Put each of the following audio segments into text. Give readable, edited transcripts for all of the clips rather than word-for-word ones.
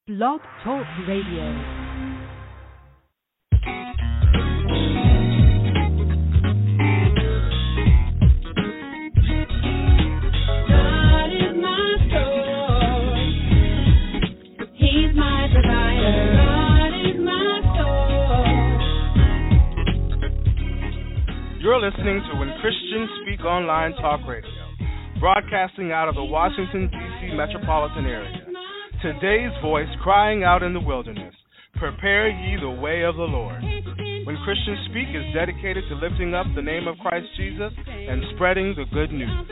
Blog Talk Radio. You're listening to When Christians Speak Online Talk Radio, broadcasting out of the Washington, D.C. metropolitan area. Today's voice crying out in the wilderness, prepare ye the way of the Lord. When Christians Speak is dedicated to lifting up the name of Christ Jesus and spreading the good news. So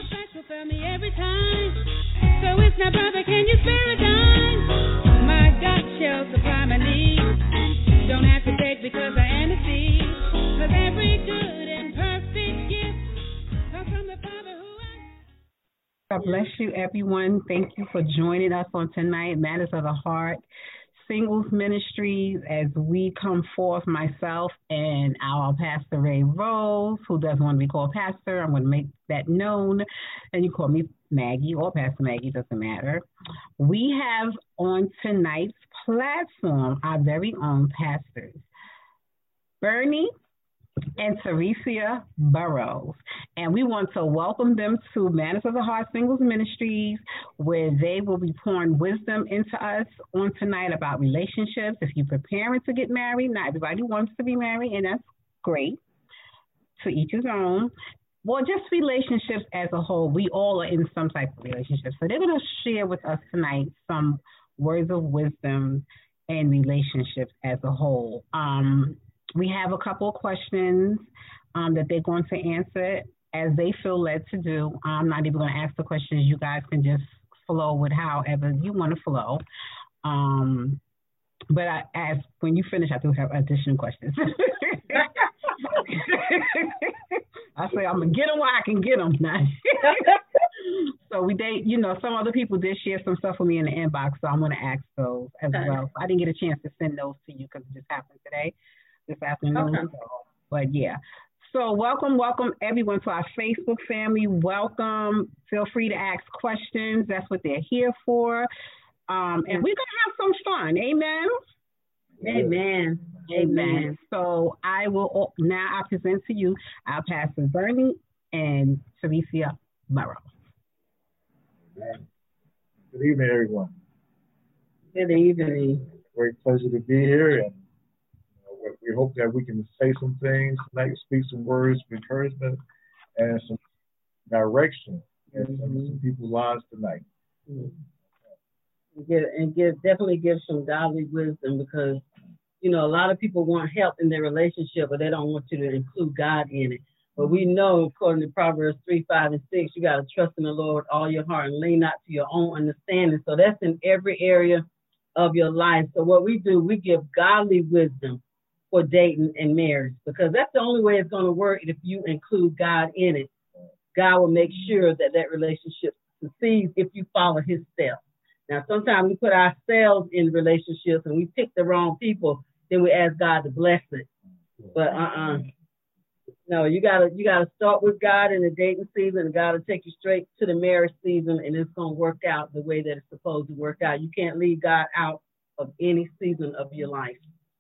it's now, brother, can you spare a dime? My God shall supply my needs. Don't have to beg because I am a seed. Cause every good and perfect gift comes from the Father who God bless you, everyone. Thank you for joining us on tonight, Matters of the Heart, Singles Ministries, as we come forth, myself and our Pastor Ray Rose, who doesn't want to be called Pastor. I'm going to make that known. And you call me Maggie or Pastor Maggie, doesn't matter. We have on tonight's platform our very own pastors, Bernie and Teresia Burrows. And we want to welcome them to Matters of the Heart Singles Ministries, where they will be pouring wisdom into us on tonight about relationships. If you're preparing to get married, not everybody wants to be married, and that's great. To each his own. Well, just relationships as a whole. We all are in some type of relationship. So they're going to share with us tonight some words of wisdom and relationships as a whole. We have a couple of questions that they're going to answer as they feel led to do. I'm not even going to ask the questions. You guys can just flow with however you want to flow. But when you finish, I do have additional questions. I say I'm going to get them where I can get them. So some other people did share some stuff with me in the inbox, so I'm going to ask those as well. I didn't get a chance to send those to you because it just happened this afternoon. Okay. But yeah. So welcome everyone to our Facebook family. Welcome. Feel free to ask questions. That's what they're here for. And we're going to have some fun. Amen? Amen. Amen. So I present to you our pastors, Bernie and Teresia Burrows. Good evening, everyone. Good evening. Great pleasure to be here, and we hope that we can say some things tonight, speak some words of encouragement and some direction in some people's lives tonight. Definitely give some godly wisdom, because a lot of people want help in their relationship, but they don't want you to include God in it. But we know, according to Proverbs 3, 5, and 6, you got to trust in the Lord with all your heart and lean not to your own understanding. So that's in every area of your life. So what we do, we give godly wisdom for dating and marriage, because that's the only way it's going to work. If you include God in it, God will make sure that relationship succeeds if you follow his steps. Now, sometimes we put ourselves in relationships and we pick the wrong people, then we ask God to bless it. But no, you gotta start with God in the dating season, and God will take you straight to the marriage season, and it's gonna work out the way that it's supposed to work out. You can't leave God out of any season of your life.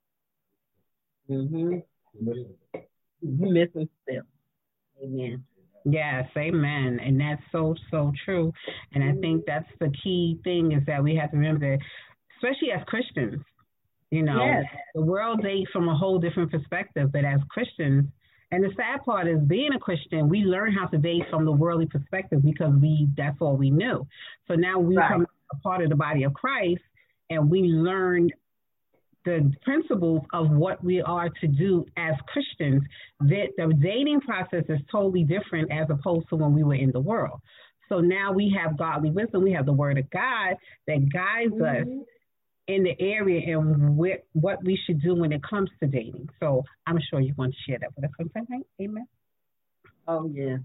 Missing steps. Amen. Yes, amen. And that's so, so true. And I think that's the key thing, is that we have to remember that, especially as Christians, yes. The world dates from a whole different perspective, but as Christians, and the sad part is, being a Christian, we learn how to date from the worldly perspective because that's all we knew. So now we become a part of the body of Christ, and we learn the principles of what we are to do as Christians. That the dating process is totally different as opposed to when we were in the world. So now we have godly wisdom. We have the word of God that guides us in the area and what we should do when it comes to dating. So I'm sure you want to share that with us sometime. Amen. Oh, yeah.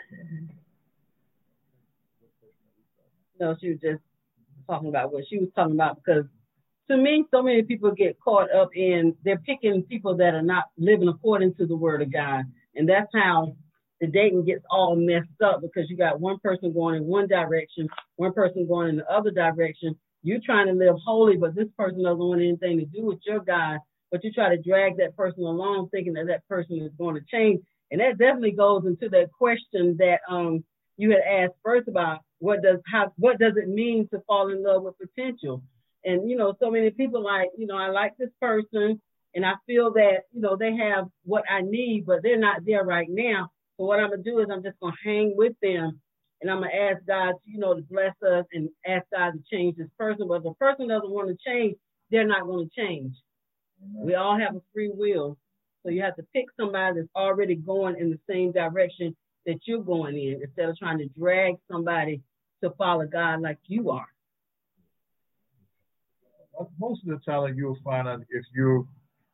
No, she was just talking about what she was talking about, because to me, so many people get caught up in, they're picking people that are not living according to the word of God. And that's how the dating gets all messed up, because you got one person going in one direction, one person going in the other direction, you're trying to live holy, but this person doesn't want anything to do with your God, but you try to drag that person along thinking that that person is going to change. And that definitely goes into that question that you had asked first about what does it mean to fall in love with potential? And, you know, so many people like, you know, I like this person and I feel that, you know, they have what I need, but they're not there right now. So what I'm going to do is I'm just going to hang with them. And I'm going to ask God, you know, to bless us and ask God to change this person. But if the person doesn't want to change, they're not going to change. Mm-hmm. We all have a free will. So you have to pick somebody that's already going in the same direction that you're going in instead of trying to drag somebody to follow God like you are. Most of the time you'll find out if you're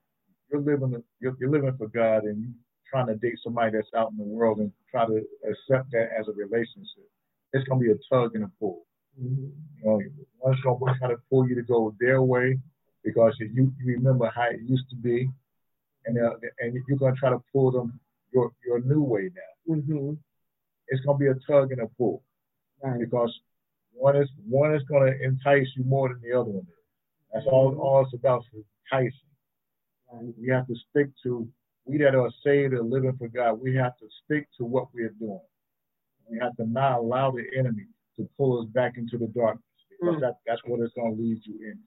living for God and you're trying to date somebody that's out in the world and try to accept that as a relationship, it's going to be a tug and a pull. Mm-hmm. You know, one's going to try to pull you to go their way because you remember how it used to be, and you're going to try to pull them your new way now. Mm-hmm. It's going to be a tug and a pull, right? Because one is going to entice you more than the other one is. That's all it's about, is enticing. Right? We have to stick to. We that are saved and living for God, we have to stick to what we're doing. We have to not allow the enemy to pull us back into the darkness, because that's what it's going to lead you into.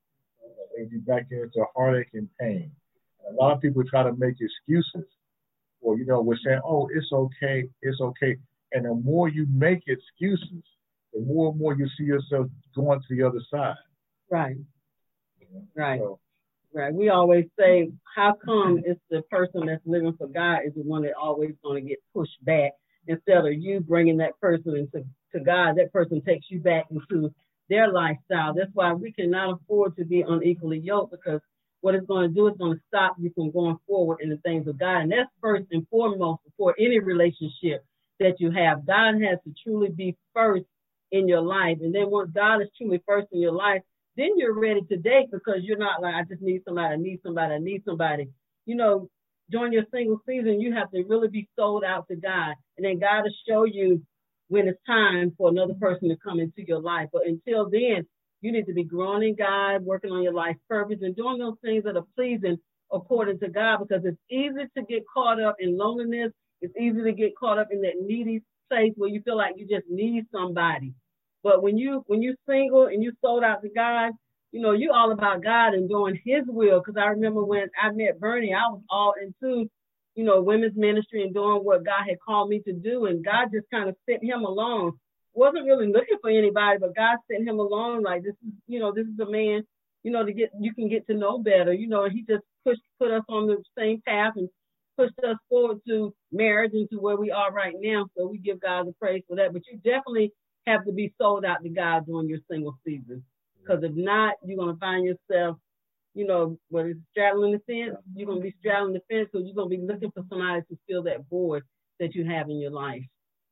Lead you back into heartache and pain. And a lot of people try to make excuses. Well, you know, we're saying, oh, it's okay, it's okay. And the more you make excuses, the more and more you see yourself going to the other side. Right. Right. So, right. We always say, how come it's the person that's living for God is the one that always going to get pushed back instead of you bringing that person into God? That person takes you back into their lifestyle. That's why we cannot afford to be unequally yoked, because what it's going to do is going to stop you from going forward in the things of God. And that's first and foremost before any relationship that you have. God has to truly be first in your life. And then once God is truly first in your life, then you're ready to date, because you're not like, I just need somebody, I need somebody, I need somebody. You know, during your single season, you have to really be sold out to God. And then God will show you when it's time for another person to come into your life. But until then, you need to be growing in God, working on your life purpose, and doing those things that are pleasing according to God, because it's easy to get caught up in loneliness. It's easy to get caught up in that needy place where you feel like you just need somebody. But when you're single and you sold out to God, you know, you're all about God and doing His will. Because I remember when I met Bernie, I was all into, you know, women's ministry and doing what God had called me to do. And God just kind of sent him along. Wasn't really looking for anybody, but God sent him along. Like, this is a man, you know, you can get to know better, you know. And He just put us on the same path and pushed us forward to marriage and to where we are right now. So we give God the praise for that. But you definitely have to be sold out to God during your single season, because if not, you're going to find yourself, you know, whether it's straddling the fence, you're going to be straddling the fence, because you're going to be looking for somebody to fill that void that you have in your life.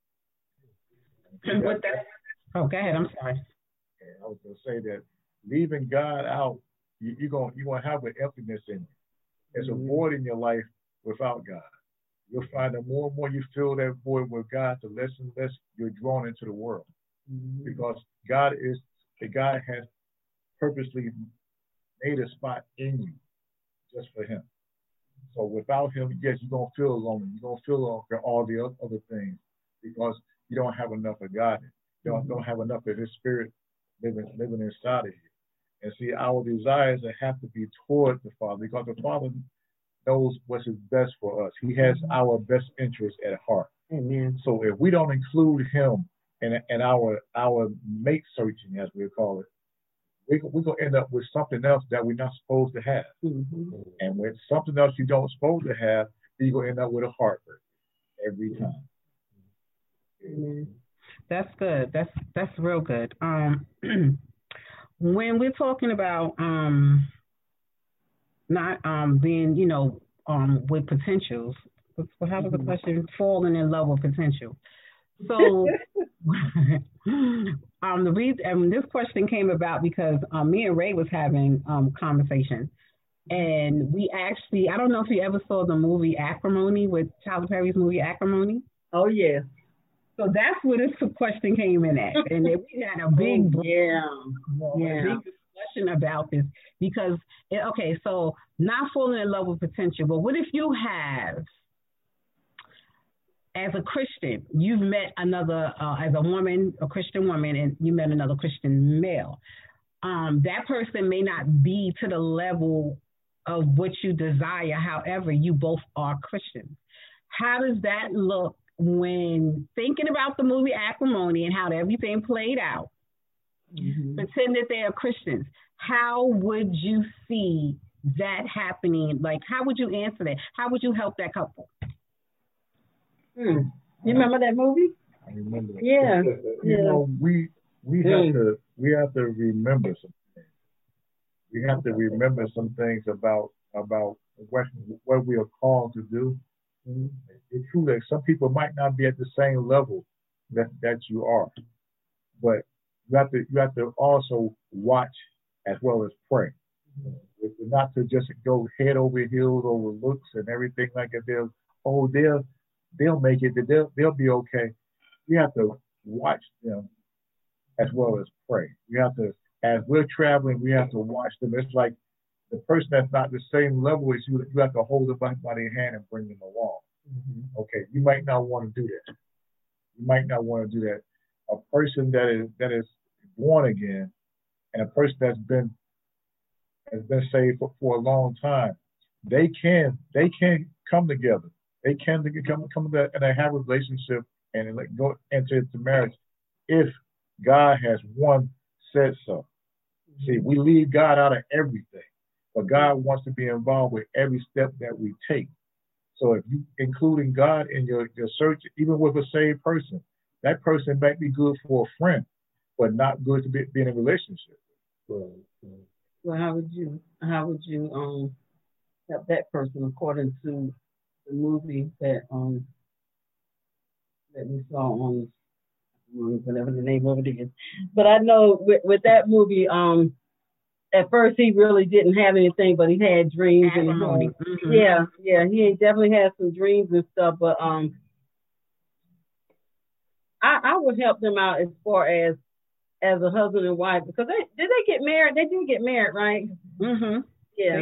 And with that, go ahead. I'm sorry. I was going to say that leaving God out, you're going to have an emptiness in you. There's a void in your life without God. You'll find that more and more you fill that void with God, the less and less you're drawn into the world. Because God has purposely made a spot in you just for Him. So without Him, yes, you're going to feel lonely. You're going to feel all the other things, because you don't have enough of God. You don't have enough of His Spirit living inside of you. And see, our desires have to be toward the Father, because the Father knows what's best for us. He has our best interest at heart. Amen. So if we don't include Him in our mate searching, as we call it, we're going to end up with something else that we're not supposed to have. Mm-hmm. And with something else you don't supposed to have, you're going to end up with a heartbreak every time. Mm-hmm. That's good. That's real good. When we're talking about not being, you know, with potentials, how was the question? Falling in love with potential. So the reason this question came about because me and Ray was having conversation, and we actually, I don't know if you ever saw the movie Acrimony, with Tyler Perry's movie Acrimony. Oh yes. So that's where this question came in at. And then we had a big, big discussion about this because, so not falling in love with potential, but what if you have, as a Christian, you've met another, as a woman, a Christian woman, and you met another Christian male. That person may not be to the level of what you desire. However, you both are Christians. How does that look when thinking about the movie Acrimony and how everything played out? Pretend that they are Christians. How would you see that happening? Like, how would you answer that? How would you help that couple? You remember that movie? I remember. Yeah. You know, we have to remember some things. We have to remember some things about what we are called to do. It's true that some people might not be at the same level that you are, but you have to also watch as well as pray. Not to just go head over heels over looks and everything like that. They'll make it. They'll be okay. We have to watch them as well as pray. We have to, as we're traveling, we have to watch them. It's like the person that's not the same level as you, you have to hold them by their hand and bring them along. Okay, you might not want to do that. You might not want to do that. A person that is born again and a person has been saved for a long time, they can come together. They can come together and have a relationship and go enter into marriage if God has said so. See, we leave God out of everything, but God wants to be involved with every step that we take. So if you including God in your search, even with a saved person, that person might be good for a friend, but not good to be in a relationship. Well, how would you help that person according to the movie that we saw on whatever the name of it is? But I know with that movie, at first he really didn't have anything, but he had dreams and he definitely had some dreams and stuff. But I would help them out as far as a husband and wife, because they get married? They do get married, right? Yeah.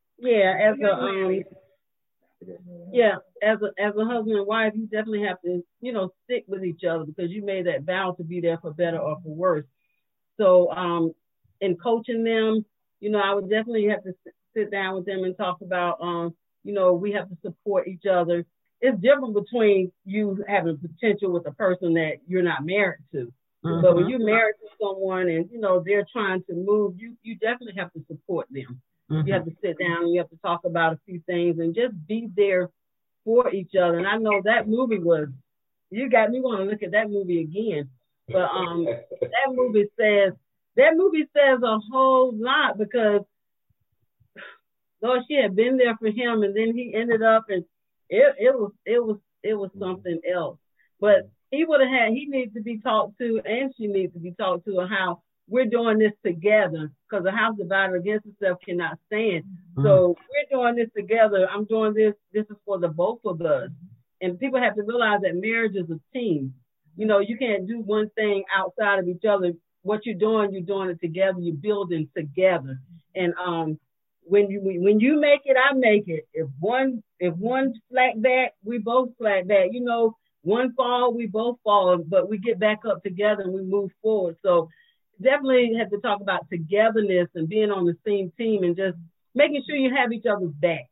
As a husband and wife, you definitely have to, stick with each other because you made that vow to be there for better or for worse. So, in coaching them, I would definitely have to sit down with them and talk about, we have to support each other. It's different between you having potential with a person that you're not married to. But when you're married to someone and, they're trying to move, you definitely have to support them. You have to sit down and you have to talk about a few things and just be there for each other. And I know that movie you got me want to look at that movie again. But that movie says a whole lot because, Lord, she had been there for him and then he ended up and it was something else. But he needs to be talked to and she needs to be talked to on how we're doing this together because a house divided against itself cannot stand. So we're doing this together. I'm doing this. This is for the both of us. And people have to realize that marriage is a team. You can't do one thing outside of each other. What you're doing it together. You're building together. And when you make it, I make it. If one slack back, we both slack back. One fall, we both fall, but we get back up together and we move forward. So definitely have to talk about togetherness and being on the same team and just making sure you have each other's back.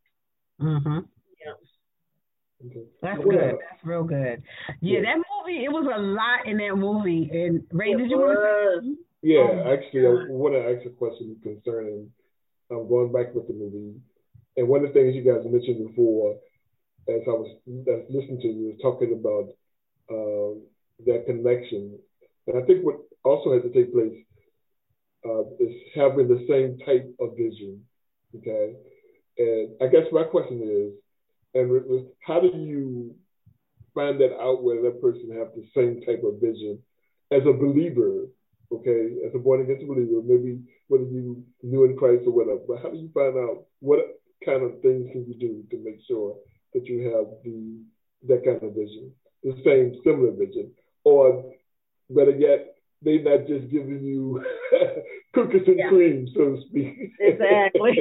That's good. That's real good. That movie, it was a lot in that movie. And Ray, did you want to say? Yeah, actually, I want to ask a question concerning going back with the movie. And one of the things you guys mentioned before, as I was listening to you, was talking about that connection. And I think what also has to take place is having the same type of vision, okay? And I guess my question is, how do you find that out whether that person have the same type of vision as a believer, okay, as a born-again believer, maybe whether you new in Christ or whatever, but how do you find out what kind of things can you do to make sure that you have that kind of vision, the same similar vision, or better yet, they not just giving you cookies and cream, so to speak. Exactly.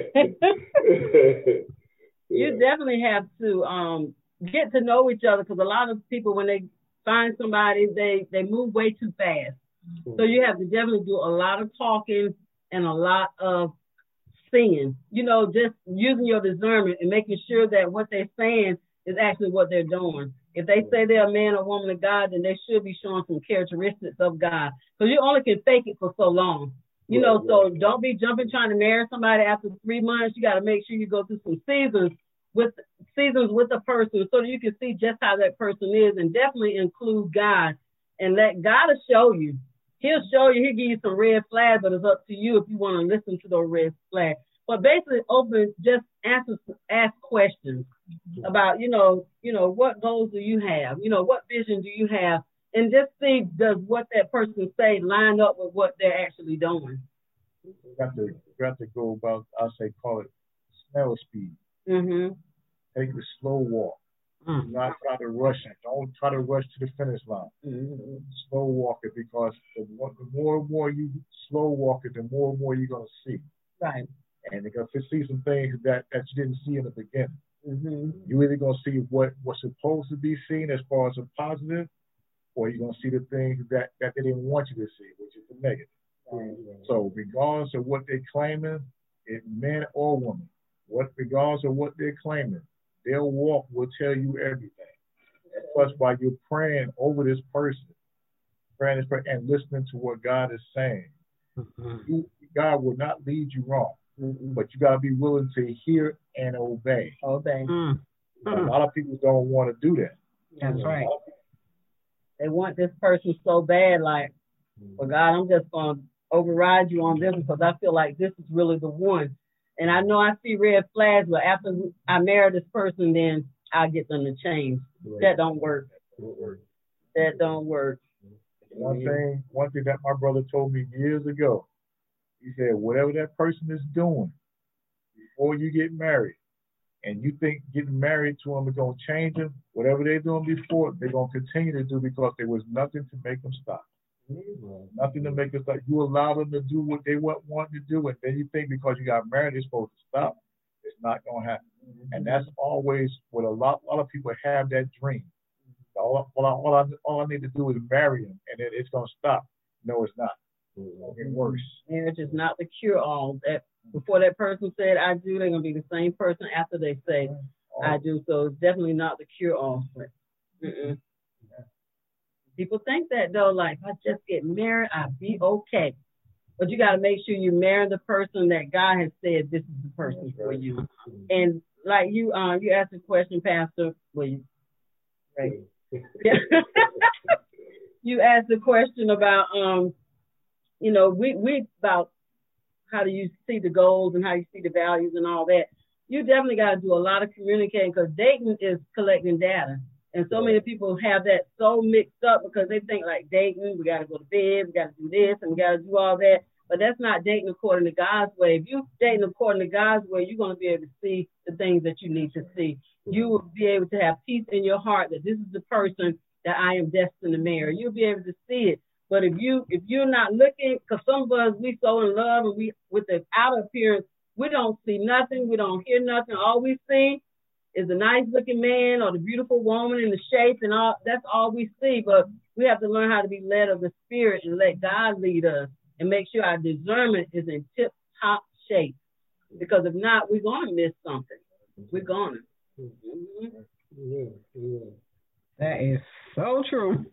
You definitely have to get to know each other, because a lot of people, when they find somebody, they move way too fast. So you have to definitely do a lot of talking and a lot of seeing. Just using your discernment and making sure that what they're saying is actually what they're doing. If they say they're a man or woman of God, then they should be showing some characteristics of God. Because you only can fake it for so long. So don't be jumping trying to marry somebody after 3 months. You got to make sure you go through some seasons with a person so that you can see just how that person is, and definitely include God and let God show you. He'll show you. He'll give you some red flags, but it's up to you if you want to listen to those red flags. But basically, ask questions about, what goals do you have? What vision do you have? And just see, does what that person say line up with what they're actually doing? You got to go about, call it snail speed. Mm-hmm. Take the slow walk. Mm-hmm. Not try to rush it. Don't try to rush to the finish line. Mm-hmm. Slow walk it, because the more and more you slow walk it, the more and more you're going to see. Right. And you're going to see some things that you didn't see in the beginning. Mm-hmm. You're either going to see what's supposed to be seen as far as a positive, or you're going to see the things that they didn't want you to see, which is the negative. Right. So regardless of what they're claiming, man or woman, regardless of what they're claiming, their walk will tell you everything. And plus, while you're praying over this person, and listening to what God is saying, God will not lead you wrong. But you got to be willing to hear and obey. Obey. A lot of people don't want to do that. That's right. They want this person so bad, like, well, God, I'm just going to override you on this because I feel like this is really the one. And I know I see red flags, but after I marry this person, then I'll get them to change. Right. That don't work. That don't work. One thing that my brother told me years ago, he said, whatever that person is doing before you get married, and you think getting married to them is going to change them, whatever they're doing before, they're going to continue to do, because there was nothing to make them stop. Nothing to make them stop. You allow them to do what they want to do, and then you think because you got married, they're supposed to stop. It's not going to happen. And that's always what a lot of people have, that dream. All I need to do is marry him, and it's going to stop. No, it's not. It's going to get worse. Marriage is not the cure-all. That before that person said I do, they're going to be the same person after they say I do. So it's definitely not the cure-all. People think that, though, like, if I just get married, I'll be okay. But you got to make sure you marry the person that God has said this is the person for you. And like you asked a question, Pastor. Right. You asked a question about, we about how do you see the goals and how you see the values and all that. You definitely got to do a lot of communicating, because dating is collecting data. And so many people have that so mixed up because they think like dating, we got to go to bed, we got to do this, and we got to do all that. But that's not dating according to God's way. If you're dating according to God's way, you're going to be able to see the things that you need to see. You will be able to have peace in your heart that this is the person that I am destined to marry. You'll be able to see it. But if you're not looking, because some of us, we so in love, and we with the outer appearance, we don't see nothing, we don't hear nothing. All we see is a nice looking man or the beautiful woman in the shape, and all. That's all we see. But we have to learn how to be led of the Spirit and let God lead us, and make sure our discernment is in tip top shape. Because if not, we're gonna miss something. We're gonna. That is so true.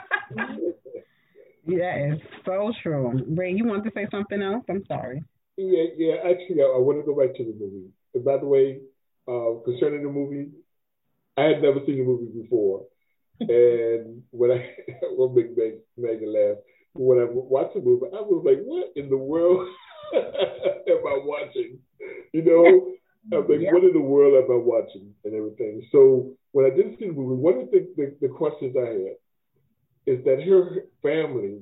That is so true. Ray, you want to say something else? I'm sorry. Yeah. Actually, I want to go back to the movie. And by the way, concerning the movie, I had never seen the movie before, and when I will make Megan laugh. When I watched the movie, I was like, "What in the world am I watching?" I was like, "What in the world am I watching?" and everything. So when I did see the movie, one of the questions I had is that her family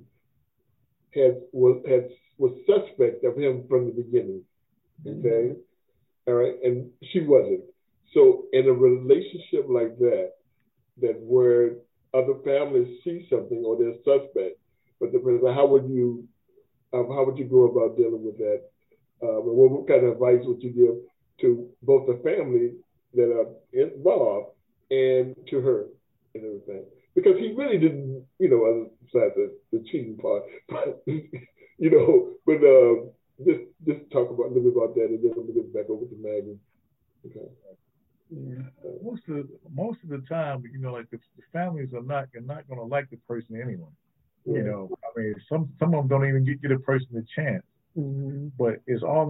was suspect of him from the beginning. Okay, all right, and she wasn't. So in a relationship like that where other families see something or they're suspect, but the person, how would you go about dealing with that? What kind of advice would you give to both the family that are involved and to her and everything? Because he really didn't, besides the cheating part, but just talk about a little bit about that, and then I'm gonna get back over to Maggie. Okay. Yeah. Most of the time, like the families are not going to like the person anyway. Yeah. I mean, some of them don't even get a person a chance. Mm-hmm. But it's all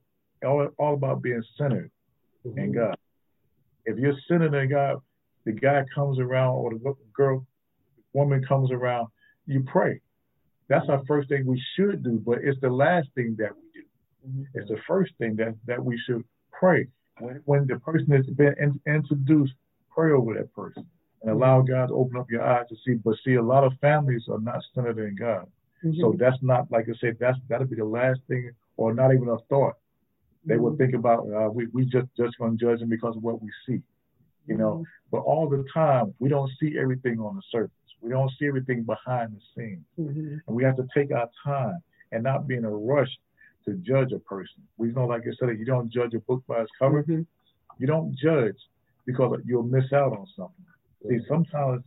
about being centered in God. If you're centered in God, the guy comes around or the woman comes around, you pray. That's our first thing we should do, but it's the last thing that we do. Mm-hmm. It's the first thing that we should pray. When the person has been introduced, pray over that person and allow God to open up your eyes to see. But see, a lot of families are not centered in God. Mm-hmm. So that's not, like I said, that'll be the last thing, or not even a thought. They would think about, we just going to judge them because of what we see, But all the time, we don't see everything on the surface. We don't see everything behind the scenes. Mm-hmm. And we have to take our time and not be in a rush to judge a person. We know, like I said, you don't judge a book by its cover. Mm-hmm. You don't judge because you'll miss out on something. Mm-hmm. See, sometimes,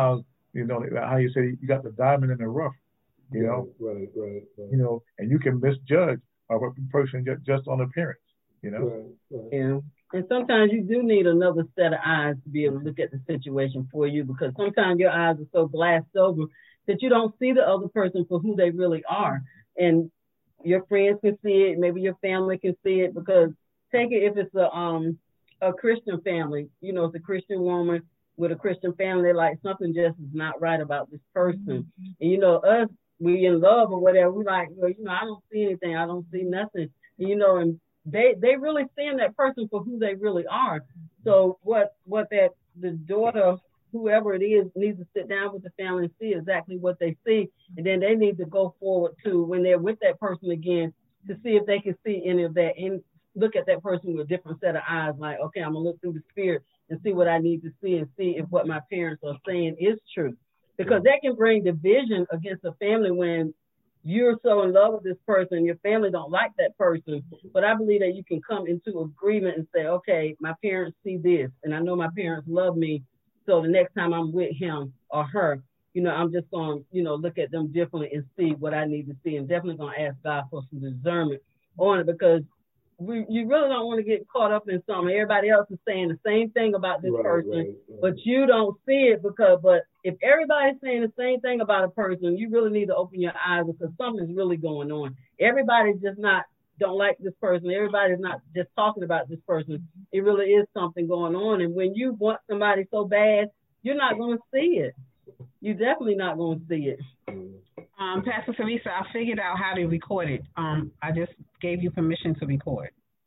how you say, you got the diamond in the rough, Right. And you can misjudge a person just on appearance, Right. Yeah. And sometimes you do need another set of eyes to be able to look at the situation for you, because sometimes your eyes are so glassed over that you don't see the other person for who they really are. And your friends can see it, maybe your family can see it, because take it if it's a Christian family, it's a Christian woman with a Christian family, like something just is not right about this person. And us, we in love or whatever, we like, I don't see anything, I don't see nothing, and they really seeing that person for who they really are. So what the daughter, whoever it is, needs to sit down with the family and see exactly what they see, and then they need to go forward to when they're with that person again to see if they can see any of that and look at that person with a different set of eyes. Like, okay, I'm gonna look through the spirit and see what I need to see and see if what my parents are saying is true, because that can bring division against a family when you're so in love with this person, your family don't like that person. But I believe that you can come into agreement and say, okay, my parents see this, and I know my parents love me. So the next time I'm with him or her, I'm just going to, look at them differently and see what I need to see, and definitely going to ask God for some discernment on it, because you really don't want to get caught up in something. Everybody else is saying the same thing about this person, right. But you don't see it but if everybody's saying the same thing about a person, you really need to open your eyes, because something's really going on. Everybody's just don't like this person. Everybody's not just talking about this person. It really is something going on. And when you want somebody so bad, you're not going to see it. You're definitely not going to see it. Pastor Teresa, I figured out how to record it. I just gave you permission to record.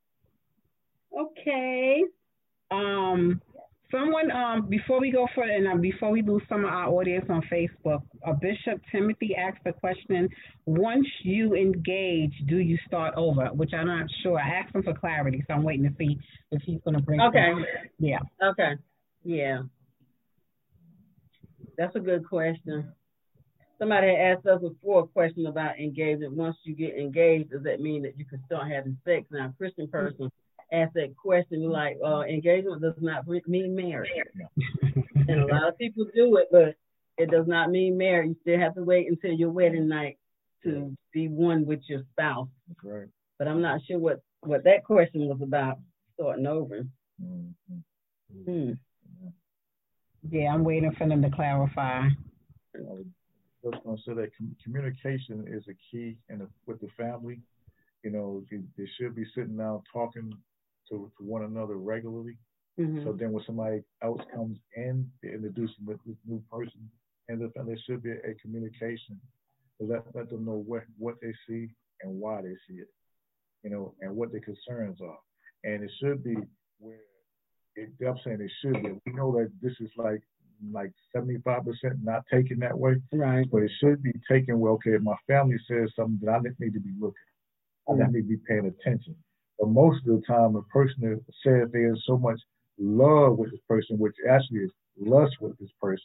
Okay. Someone, before we go further, and before we lose some of our audience on Facebook, Bishop Timothy asked the question, once you engage, do you start over? Which I'm not sure. I asked him for clarity, so I'm waiting to see if he's going to bring it. Okay. Yeah. Okay. Yeah. That's a good question. Somebody asked us before a question about engagement. Once you get engaged, does that mean that you can start having sex? Now, a Christian person asked that question, like, engagement does not mean marriage. And a lot of people do it, but it does not mean marriage. You still have to wait until your wedding night to be one with your spouse. That's right. But I'm not sure what that question was about, starting over. Mm-hmm. Yeah, I'm waiting for them to clarify. I was going to say that communication is a key with the family. They should be sitting down talking to one another regularly. Mm-hmm. So then when somebody else comes in, they introduce them with this new person, and there should be a communication to let them know what they see and why they see it, and what their concerns are. And it should be where I'm saying it should be. We know that this is like 75% not taken that way. Right. But it should be taken, well, okay, if my family says something, then I need to be looking. I need to be paying attention. But most of the time, a person that says there's so much love with this person, which actually is lust with this person,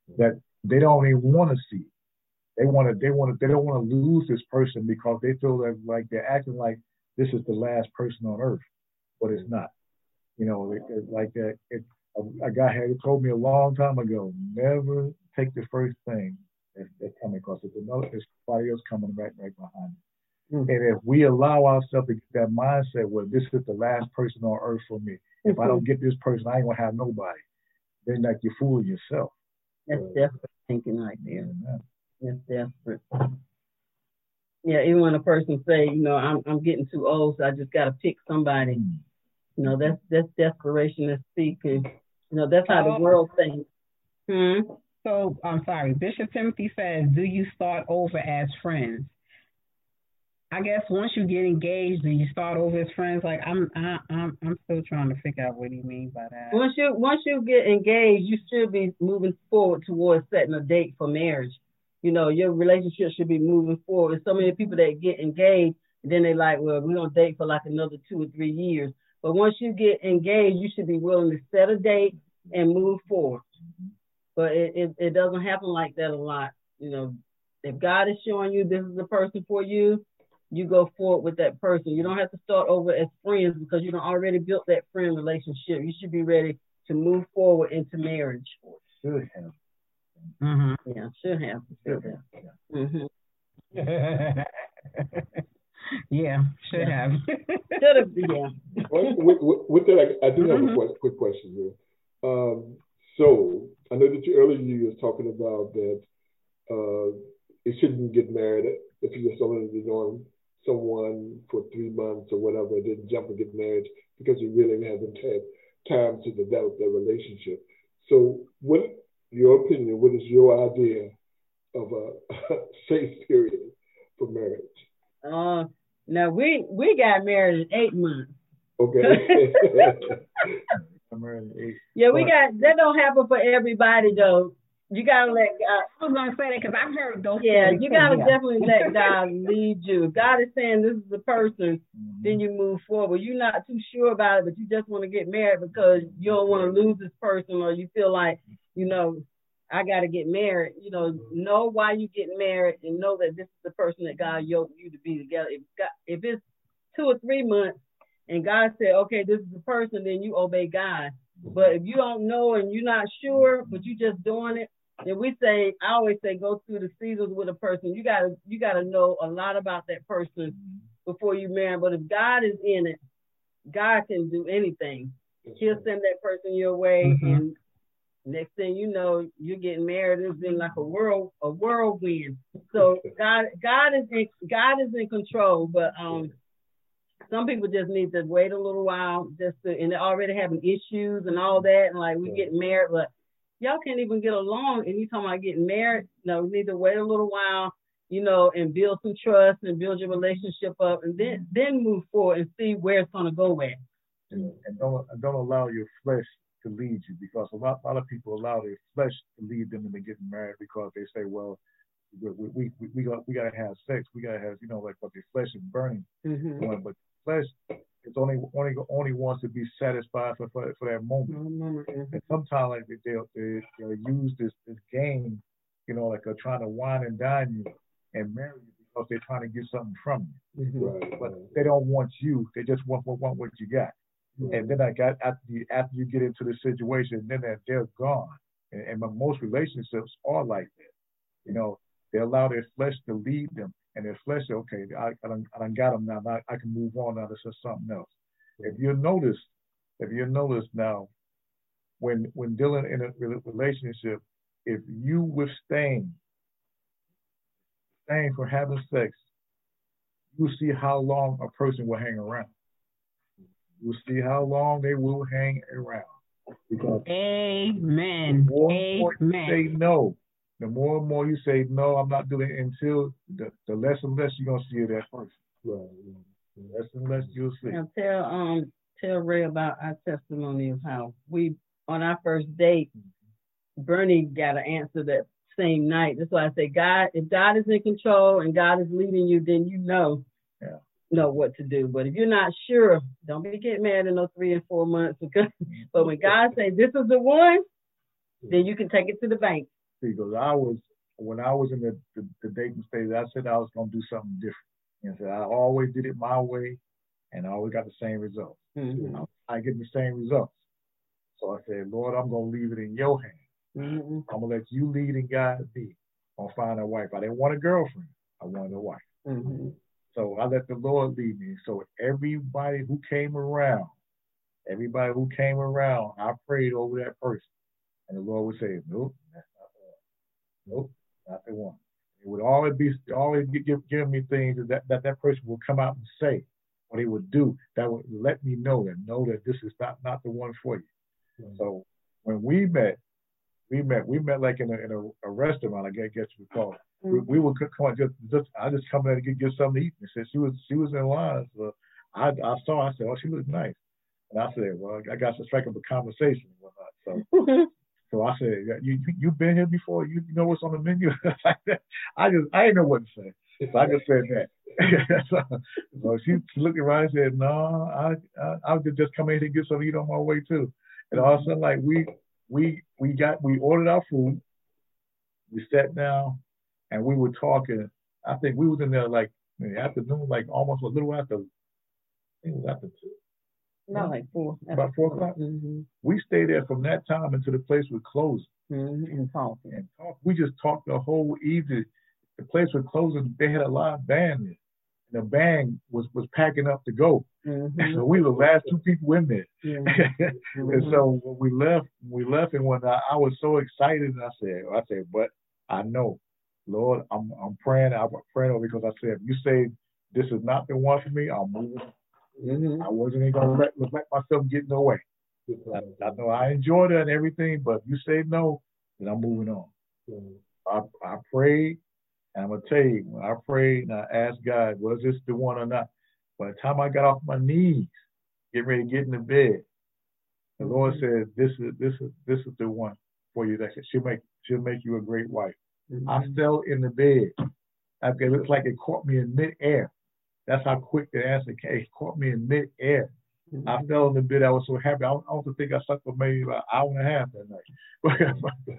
that they don't even want to see. They don't want to lose this person because they feel like they're acting like this is the last person on earth, but it's not. You know, a guy had told me a long time ago, never take the first thing that's coming because there's somebody else coming right behind it. Mm-hmm. And if we allow ourselves to get that mindset, well, this is the last person on earth for me. If I don't get this person, I ain't gonna have nobody. Then like you're fooling yourself. That's desperate thinking right there. That's desperate. Yeah, even when a person say, you know, I'm getting too old, so I just gotta pick somebody. You know, that's desperation that's speaking. You know, that's how the world thinks. So I'm sorry. Bishop Timothy says, do you start over as friends? I guess once you get engaged and you start over as friends, like I'm still trying to figure out what he means by that. Once you get engaged, you should be moving forward towards setting a date for marriage. You know, your relationship should be moving forward. There's so many people that get engaged and then they like, well, we're gonna date for like another 2 or 3 years. But once you get engaged, you should be willing to set a date and move forward. But it doesn't happen like that a lot. You know, if God is showing you this is the person for you, you go forward with that person. You don't have to start over as friends because you already built that friend relationship. You should be ready to move forward into marriage. Should have. Mm-hmm. Yeah, should have. Should have. Mm-hmm. Yeah, should have. Should have, yeah. With that, I do have a quick question here. So I know that earlier you was talking about that you shouldn't get married if you just only knowing someone for 3 months or whatever, and then jump and get married because you really haven't had time to develop that relationship. So what, your opinion, what is your idea of a safe period for marriage? Now we got married in 8 months. Okay. Yeah, we got that. Don't happen for everybody though. You gotta let God. I was gonna say that because I've heard those. Yeah, you gotta definitely let God lead you. If God is saying this is the person, then you move forward. You're not too sure about it, but you just want to get married because you don't want to lose this person, or you feel like, you know, I got to get married. You know why you get married and know that this is the person that God yoked you to be together. If it's 2 or 3 months and God said, okay, this is the person, then you obey God. But if you don't know and you're not sure, but you just doing it, then I always say, go through the seasons with a person. You gotta know a lot about that person before you marry. But if God is in it, God can do anything. He'll send that person your way, and next thing you know, you're getting married. It's been like a whirlwind. So God is in control, but some people just need to wait a little while and they're already having issues and all that, and like we get married, but y'all can't even get along and you talking about getting married. No, we need to wait a little while, and build some trust and build your relationship up, and then move forward and see where it's gonna go at. And don't allow your flesh to lead you, because a lot of people allow their flesh to lead them into getting married because they say, well, we gotta have sex, we gotta have, like what their flesh is burning. But flesh is only wants to be satisfied for that moment. And sometimes like they'll use this game, like they're trying to wine and dine you and marry you because they're trying to get something from you. But they don't want you; they just want what you got. And then after you get into the situation, then they're gone. And most relationships are like that. They allow their flesh to lead them, and their flesh say, okay, I done got them now. I can move on now. This is something else. If you notice now, when dealing in a relationship, if you withstand for having sex, you see how long a person will hang around. You'll see how long they will hang around. Because Amen. The more you say no, the more and more you say, no, I'm not doing it, until the less and less you're going to see of that person. The less and less you'll see. Now tell Ray about our testimony of how we, on our first date, Bernie got an answer that same night. That's why I say, God, if God is in control and God is leading you, then you know what to do. But if you're not sure, don't be getting mad in those 3 and 4 months. But when God says this is the one, then you can take it to the bank. because when I was in the dating stage, I said I was going to do something different. And so I always did it my way, and I always got the same results. Mm-hmm. I get the same results. So I said, Lord, I'm going to leave it in your hands. Mm-hmm. I'm going to let you lead and guide me. I'm going to find a wife. I didn't want a girlfriend. I wanted a wife. Mm-hmm. So I let the Lord lead me. So everybody who came around, I prayed over that person. And the Lord would say, nope, that's not the one. Nope, not the one. It would always give me things that person would come out and say what he would do that would let me know that this is not the one for you. Mm-hmm. So when we met like in a restaurant, I guess we call it. Mm-hmm. We would come on I just come in and get something to eat. And said she was in line. So I said, oh, she looks nice. And I said, well, I got to strike up a conversation and whatnot. So I said, you been here before? You know what's on the menu? I didn't know what to say. So I just said that. so she looked around and said, no, I would just come in here to get something to eat on my way too. And all of a sudden, like we ordered our food, we sat down, and we were talking. I think we was in there like in the afternoon, like almost a little after. I think it was after 2. Not like 4. About 4 o'clock. Mm-hmm. We stayed there from that time until the place was closing. Mm-hmm. And talking. We just talked the whole evening. The place was closing. They had a live band there. The band was packing up to go. Mm-hmm. So we were the last 2 people in there. Mm-hmm. And so when we left, and when I was so excited, and I said, but I know, Lord, I'm praying. I'm praying because I said, you say this is not the one for me, I'm moving. Mm-hmm. I wasn't even going to let myself get in the way. I know I enjoyed it and everything, but if you say no, then I'm moving on. Mm-hmm. I prayed, and I'm going to tell you, when I prayed and I asked God, was this the one or not? By the time I got off my knees, get ready to get in the bed, the Lord said, this is the one for you. That she'll make you a great wife. Mm-hmm. I fell in the bed. It looks like it caught me in midair. That's how quick the answer came. It caught me in midair. Mm-hmm. I fell in the bed. I was so happy. I also think I slept for maybe about an hour and a half that night.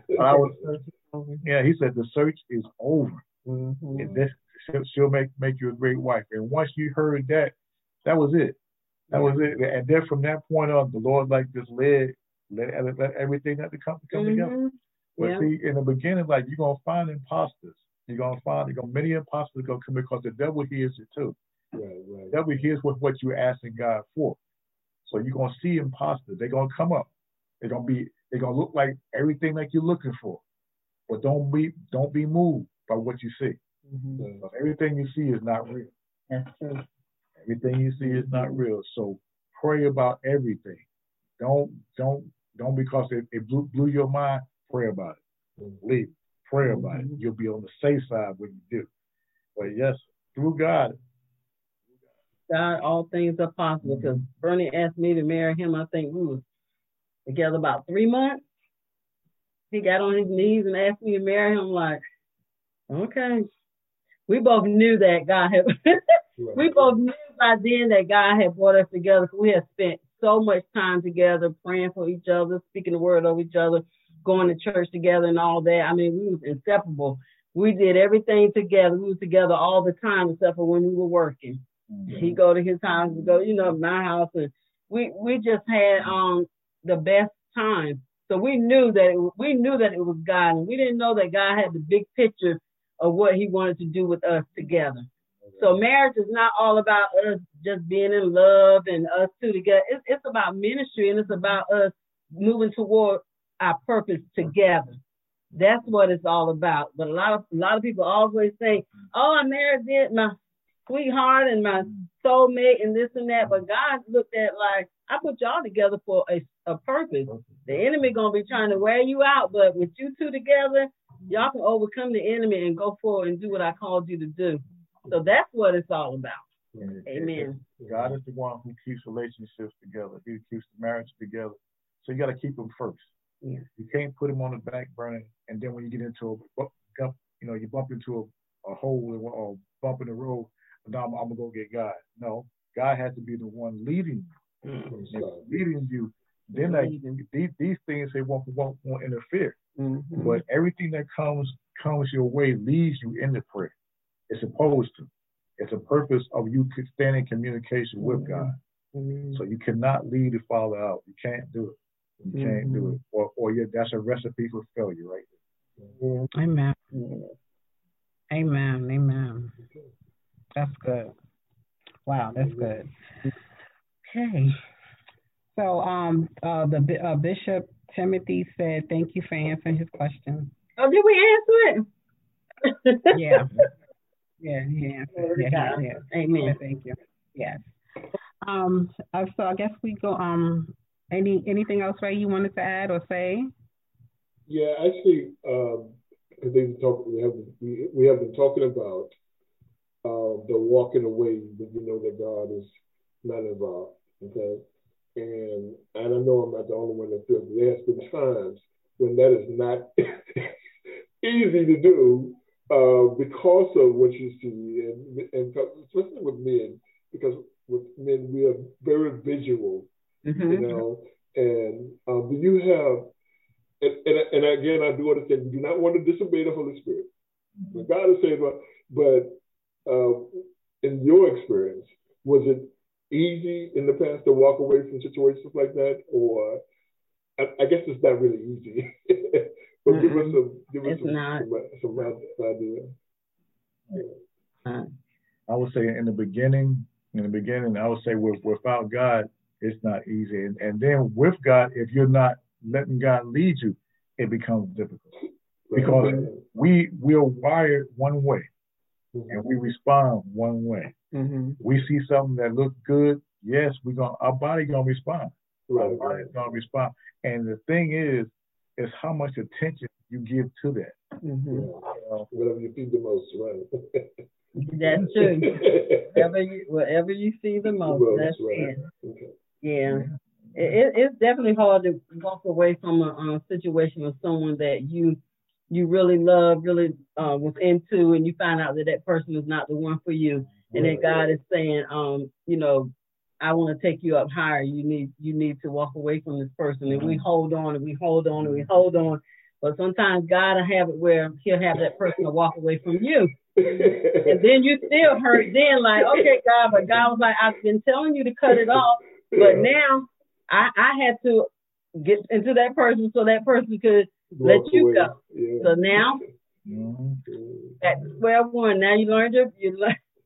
But he said the search is over. Mm-hmm. And she'll make you a great wife. And once you heard that, that was it. That was it. And then from that point on, the Lord just let everything that to come together. But see, in the beginning, like you're gonna find imposters. Many imposters are gonna come because the devil hears it too. Right. The devil hears what you're asking God for. So you're gonna see imposters. They're gonna come up. They're gonna look like everything like you're looking for. But don't be moved by what you see. Mm-hmm. Because everything you see is not real. That's true. Everything you see is not real. So pray about everything. Don't because it blew your mind, pray about it. Believe it. Pray about it. You'll be on the safe side when you do. But yes, through God, all things are possible. Because Bernie asked me to marry him. I think we was together about 3 months. He got on his knees and asked me to marry him. Like, okay. We both knew that God had. We both knew by then that God had brought us together. We had spent so much time together, praying for each other, speaking the word over each other, going to church together and all that. I mean, we was inseparable. We did everything together. We were together all the time except for when we were working. Mm-hmm. He'd go to his house, we go, my house. And we just had the best time. So we knew that it was God. And we didn't know that God had the big picture of what he wanted to do with us together. So marriage is not all about us just being in love and us two together. It's about ministry, and it's about us moving toward our purpose together. That's what it's all about. But a lot of people always say, "Oh, I married my sweetheart and my soulmate and this and that." But God looked at like, I put y'all together for a purpose. The enemy gonna be trying to wear you out, but with you two together, y'all can overcome the enemy and go forward and do what I called you to do. So that's what it's all about. Yeah, amen. God is the one who keeps relationships together. He keeps the marriage together. So you got to keep them first. Yeah. You can't put them on the back burner, and then when you get into you bump into a hole or bump in the road, now I'm gonna go get God. No, God has to be the one leading you. Mm-hmm. Leading you. Then these things they won't interfere. But everything that comes your way leads you into prayer. It's supposed to. It's a purpose of you staying in communication with God. So you cannot lead the Father out. You can't do it. You can't do it. Or that's a recipe for failure right there. Amen. Amen. Amen. That's good. Wow, that's good. Okay. So the Bishop Timothy said, thank you for answering his question. Oh, did we answer it? Yeah. Yeah. Amen. Thank you. Yes. So I guess we go. Anything else, Ray, you wanted to add or say? Yeah, actually, we have been talking about the walking away when you know that God is not involved. Okay, and I know I'm not the only one that feels. There has been times when that is not easy to do because of what you see, and especially with men, because with men we are very visual, you know. And do you have? And again, I do understand you do not want to disobey the Holy Spirit. God is saying, but in your experience, was it easy in the past to walk away from situations like that, or I guess it's not really easy. But give us some idea. I would say in the beginning, I would say without God, it's not easy. And then with God, if you're not letting God lead you, it becomes difficult. Because we're wired one way, and we respond one way. We see something that looks good, yes, our body gonna respond. Our body's gonna respond. And the thing is how much attention you give to that. Whatever you feed the most, right? That's true. Whatever you see the most, that's it. Okay. Yeah. It's definitely hard to walk away from a situation with someone that you really love, really was into, and you find out that person is not the one for you, and then God is saying, I want to take you up higher. You need to walk away from this person, and we hold on and we hold on and we hold on. But sometimes God will have it where He'll have that person to walk away from you, and then you still hurt. Then like, okay, God, but God was like, I've been telling you to cut it off, but now I had to get into that person so that person could let you go. Yeah. So now at square one, now you learned your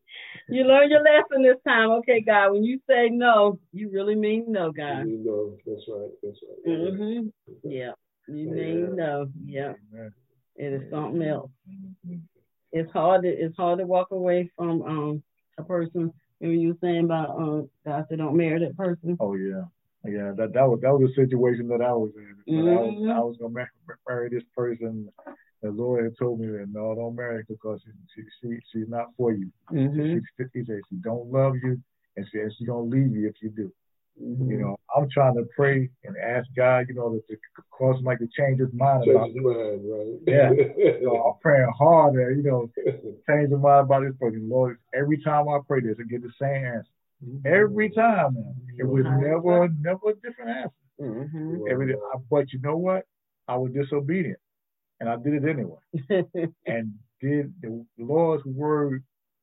lesson this time. Okay, God, when you say no, you really mean no, God. You know, that's right. Yeah, you mean no. Yeah, it is something else. It's hard to walk away from a person. Remember you were saying about God said don't marry that person. Oh yeah. Yeah, that was a situation that I was in. I was gonna marry this person. The Lord had told me that no, don't marry her because she's not for you. He said she don't love you, and she's gonna leave you if you do. I'm trying to pray and ask God, to cause him to change his mind about it. Right? Yeah, I'm praying hard to change his mind about this person. Lord, every time I pray this, I get the same answer. Every time, man. It was never a different answer. But you know what? I was disobedient, and I did it anyway. And did the Lord's word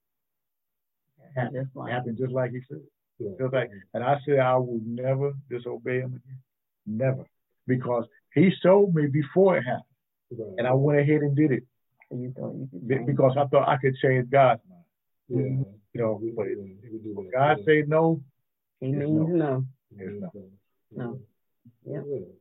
happen just like He said? And I said I would never disobey Him again, never, because He showed me before it happened, and I went ahead and did it because I thought I could change God's mind. But when God say no, He means no. No. Yeah.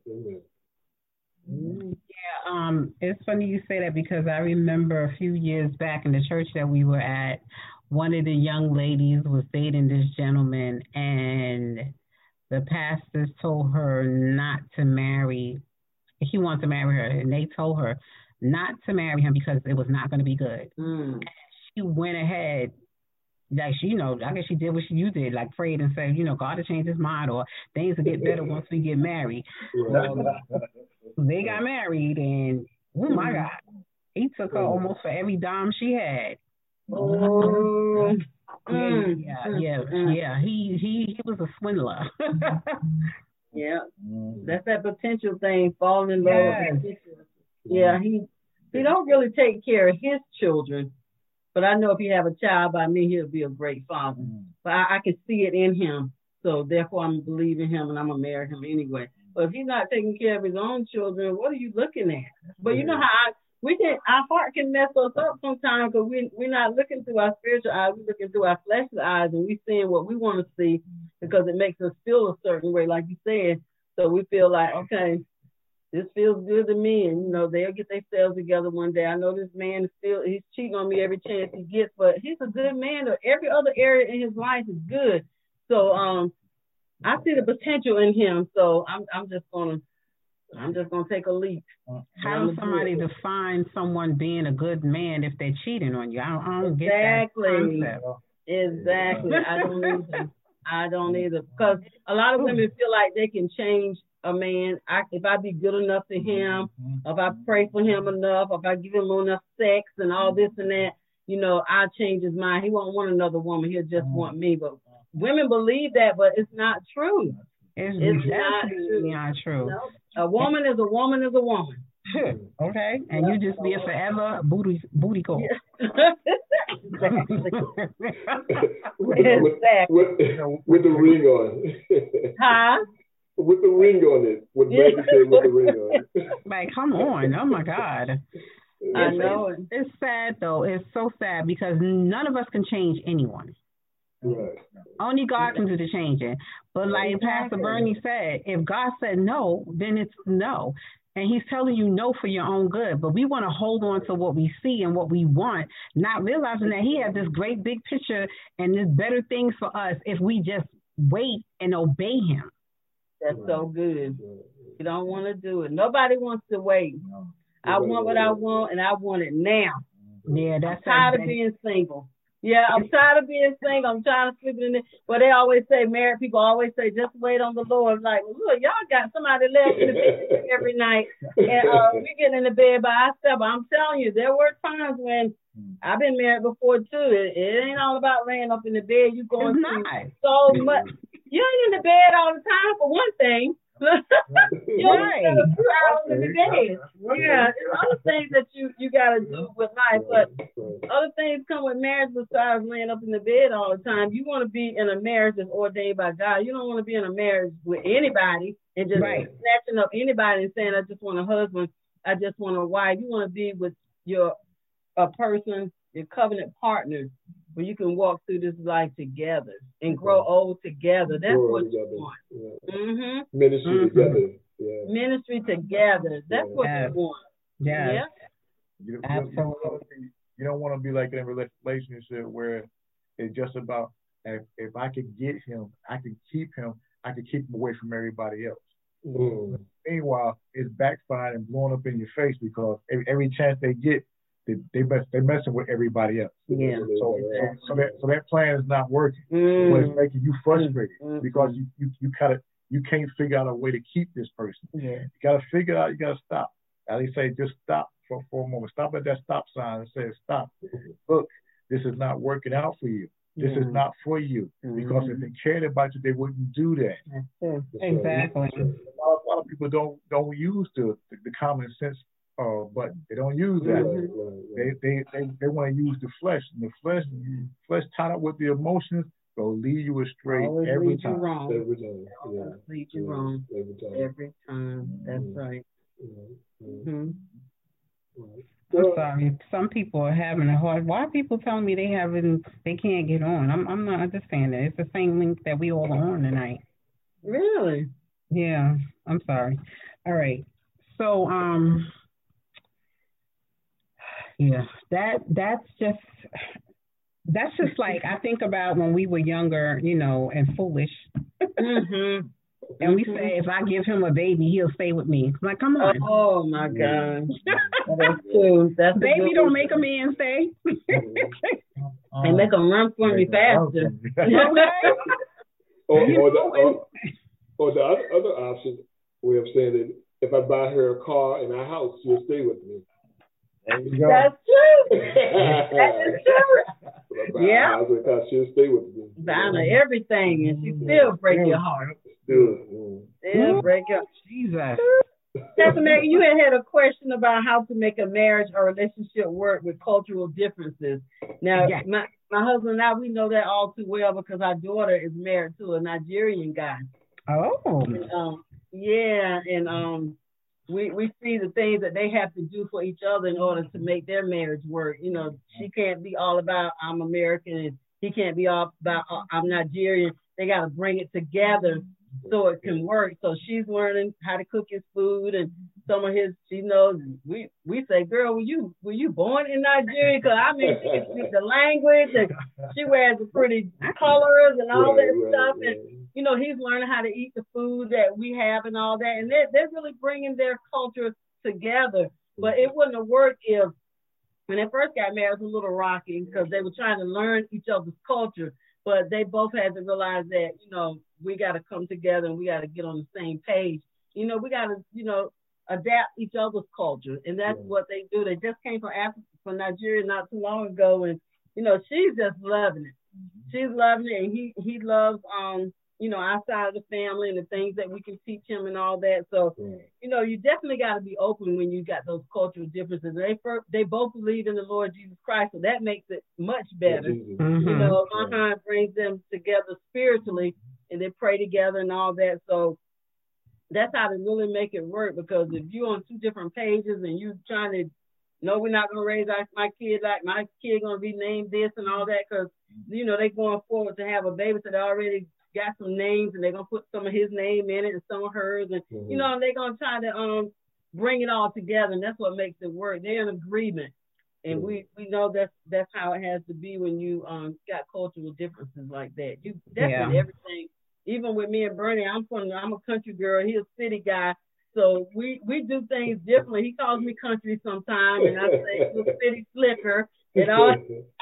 Yeah, it's funny you say that because I remember a few years back in the church that we were at, one of the young ladies was dating this gentleman, and the pastors told her not to marry. He wanted to marry her, and they told her not to marry him because it was not going to be good. And she went ahead. I guess she did what you did, prayed and said, God will change his mind or things will get better once we get married. They got married, and oh my God, he took her almost for every dime she had. Yeah. He was a swindler. Yeah, that's that potential thing, falling in love. Yeah, he don't really take care of his children, but I know if he have a child by me, he'll be a great father. But I can see it in him, so therefore I'm believing him, and I'm gonna marry him anyway. But if he's not taking care of his own children, what are you looking at? But you know how our heart can mess us up sometimes because we're not looking through our spiritual eyes, we're looking through our fleshly eyes, and we're seeing what we want to see because it makes us feel a certain way, like you said. So we feel like, okay, this feels good to me, and they'll get themselves together one day. I know this man he's cheating on me every chance he gets, but he's a good man. Every other area in his life is good. So I see the potential in him. So I'm just gonna take a leap. How does somebody define someone being a good man if they're cheating on you? I don't get that concept. Exactly. I don't either. Because a lot of women feel like they can change a man. If I be good enough to him, if I pray for him enough, if I give him enough sex and all this and that, I'll change his mind. He won't want another woman. He'll just want me. But women believe that, but it's not true. It's not true. No. A woman is a woman is a woman. Okay, and you just be a forever booty call. Exactly. With the ring on. Huh? With the ring on it. What Maggie said with the ring on it. Like, come on. Oh, my God. I know. It's sad, though. It's so sad because none of us can change anyone. Right. Only God can do the changing. But like Pastor Bernie said, if God said no, then it's no. And he's telling you no for your own good. But we want to hold on to what we see and what we want, not realizing that he has this great big picture and there's better things for us if we just wait and obey him. That's so good. You don't want to do it. Nobody wants to wait. I want what I want, and I want it now. Yeah, that's I'm tired of being single. Yeah, I'm tired of being single. I'm trying to slip it in there. But they always say, married people always say, just wait on the Lord. Like, well, look, y'all got somebody left in the bed every night. And we get in the bed by ourselves. I'm telling you, there were times when I've been married before, too. It ain't all about laying up in the bed. You going through so much. You ain't in the bed all the time, for one thing. You only spend a few hours in the bed. Yeah, there's other things that you got to do with life, but other things come with marriage besides laying up in the bed all the time. You want to be in a marriage that's ordained by God. You don't want to be in a marriage with anybody and just snatching up anybody and saying, I just want a husband, I just want a wife. You want to be with a person, your covenant partner, where you can walk through this life together and grow old together. That's what you want. Yeah. Mm-hmm. Ministry together. Yeah. Ministry together. That's what you want. Yeah. Absolutely. You don't want to be like in a relationship where it's just about if I can get him, I can keep him away from everybody else. Mm. Meanwhile, it's backfiring and blowing up in your face because every chance they get, they're messing with everybody else. Yeah. So that plan is not working. But it's making you frustrated because you can't figure out a way to keep this person. Yeah. You gotta figure out. You gotta stop. As they say, just stop for a moment. Stop at that stop sign and say, "Stop. Look, this is not working out for you. This is not for you." Because if they cared about you, they wouldn't do that. Exactly. A lot of people don't use the common sense. But they don't use that. They want to use the flesh, and the flesh tied up with the emotions will lead you astray every time. Every time. Yeah. Lead you wrong. Every time. That's right. I'm sorry. Some people are having a hard. Why are people telling me they can't get on? I'm not understanding. It's the same link that we all are on tonight. Really? Yeah. I'm sorry. All right. So yeah, that's just like I think about when we were younger, and foolish. And we say, if I give him a baby, he'll stay with me. I'm like, come on. Oh my God. That's true. That's baby don't make a man stay. And make him run for me faster. Or the other option, way of saying it, if I buy her a car and a house, she'll stay with me. That's true. That is true. Yeah. She'll stay with me. Buying her everything, and she still break your heart. Still break your Jesus. Pastor Maggie, you had a question about how to make a marriage or relationship work with cultural differences. Now, Yes. my husband and I, we know that all too well because our daughter is married to a Nigerian guy. Oh. And we see the things that they have to do for each other in order to make their marriage work. You know, she can't be all about I'm American and he can't be all about I'm Nigerian. They got to bring it together so it can work. So she's learning how to cook his food and some of his, she knows. We say, girl, were you born in Nigeria? Because I mean, she can speak the language and she wears the pretty colors and all that stuff. And you know, he's learning how to eat the food that we have and all that. And they're really bringing their culture together. But it wouldn't have worked if, when they first got married, it was a little rocky because they were trying to learn each other's culture. But they both had to realize that, you know, we got to come together and we got to get on the same page. You know, we got to, you know, adapt each other's culture. And that's what they do. They just came from Nigeria not too long ago. And, you know, she's just loving it. She's loving it. And he loves, you know, outside of the family and the things that we can teach him and all that. So, you know, you definitely got to be open when you got those cultural differences. They both believe in the Lord Jesus Christ, so that makes it much better. Mm-hmm. You know, my brings them together spiritually, and they pray together and all that. So that's how to really make it work, because if you're on two different pages and you trying to, no, we're not going to raise my kid like my kid going to be named this and all that, because, you know, they going forward to have a baby, so they already got some names and they're going to put some of his name in it and some of hers. And, you know, they're going to try to bring it all together. And that's what makes it work. They're in agreement. And we know that's how it has to be when you got cultural differences like that. You definitely everything. Even with me and Bernie, I'm a country girl. He's a city guy. So we do things differently. He calls me country sometimes, and I say he's a city slicker and all.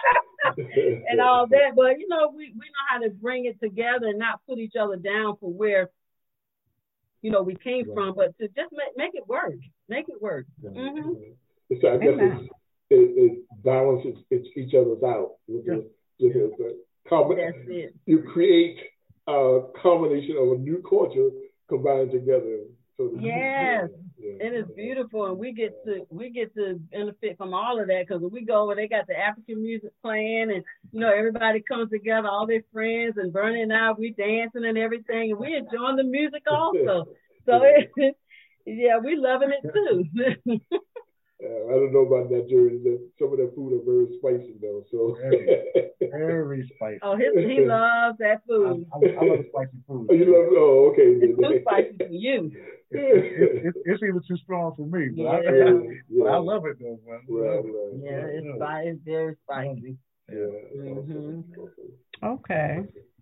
And all that, but you know, we know how to bring it together and not put each other down for where, you know, we came from, but to just make it work. Mm-hmm. So I guess it balances each other's out. That's it. You create a combination of a new culture combined together. So yes. It is beautiful, and we get to benefit from all of that, because when we go over, they got the African music playing, and you know, everybody comes together, all their friends, and Bernie and I, we dancing and everything, and we enjoying the music also. So we loving it too. I don't know about Nigeria. Some of their food are very spicy though. So very spicy. Oh, he loves that food. I love spicy food. Oh, you love? Oh, okay. It's too spicy for you. It's even too strong for me, but I love it though, man. Right. Yeah, it's very spicy. Yeah. Mm-hmm. Okay.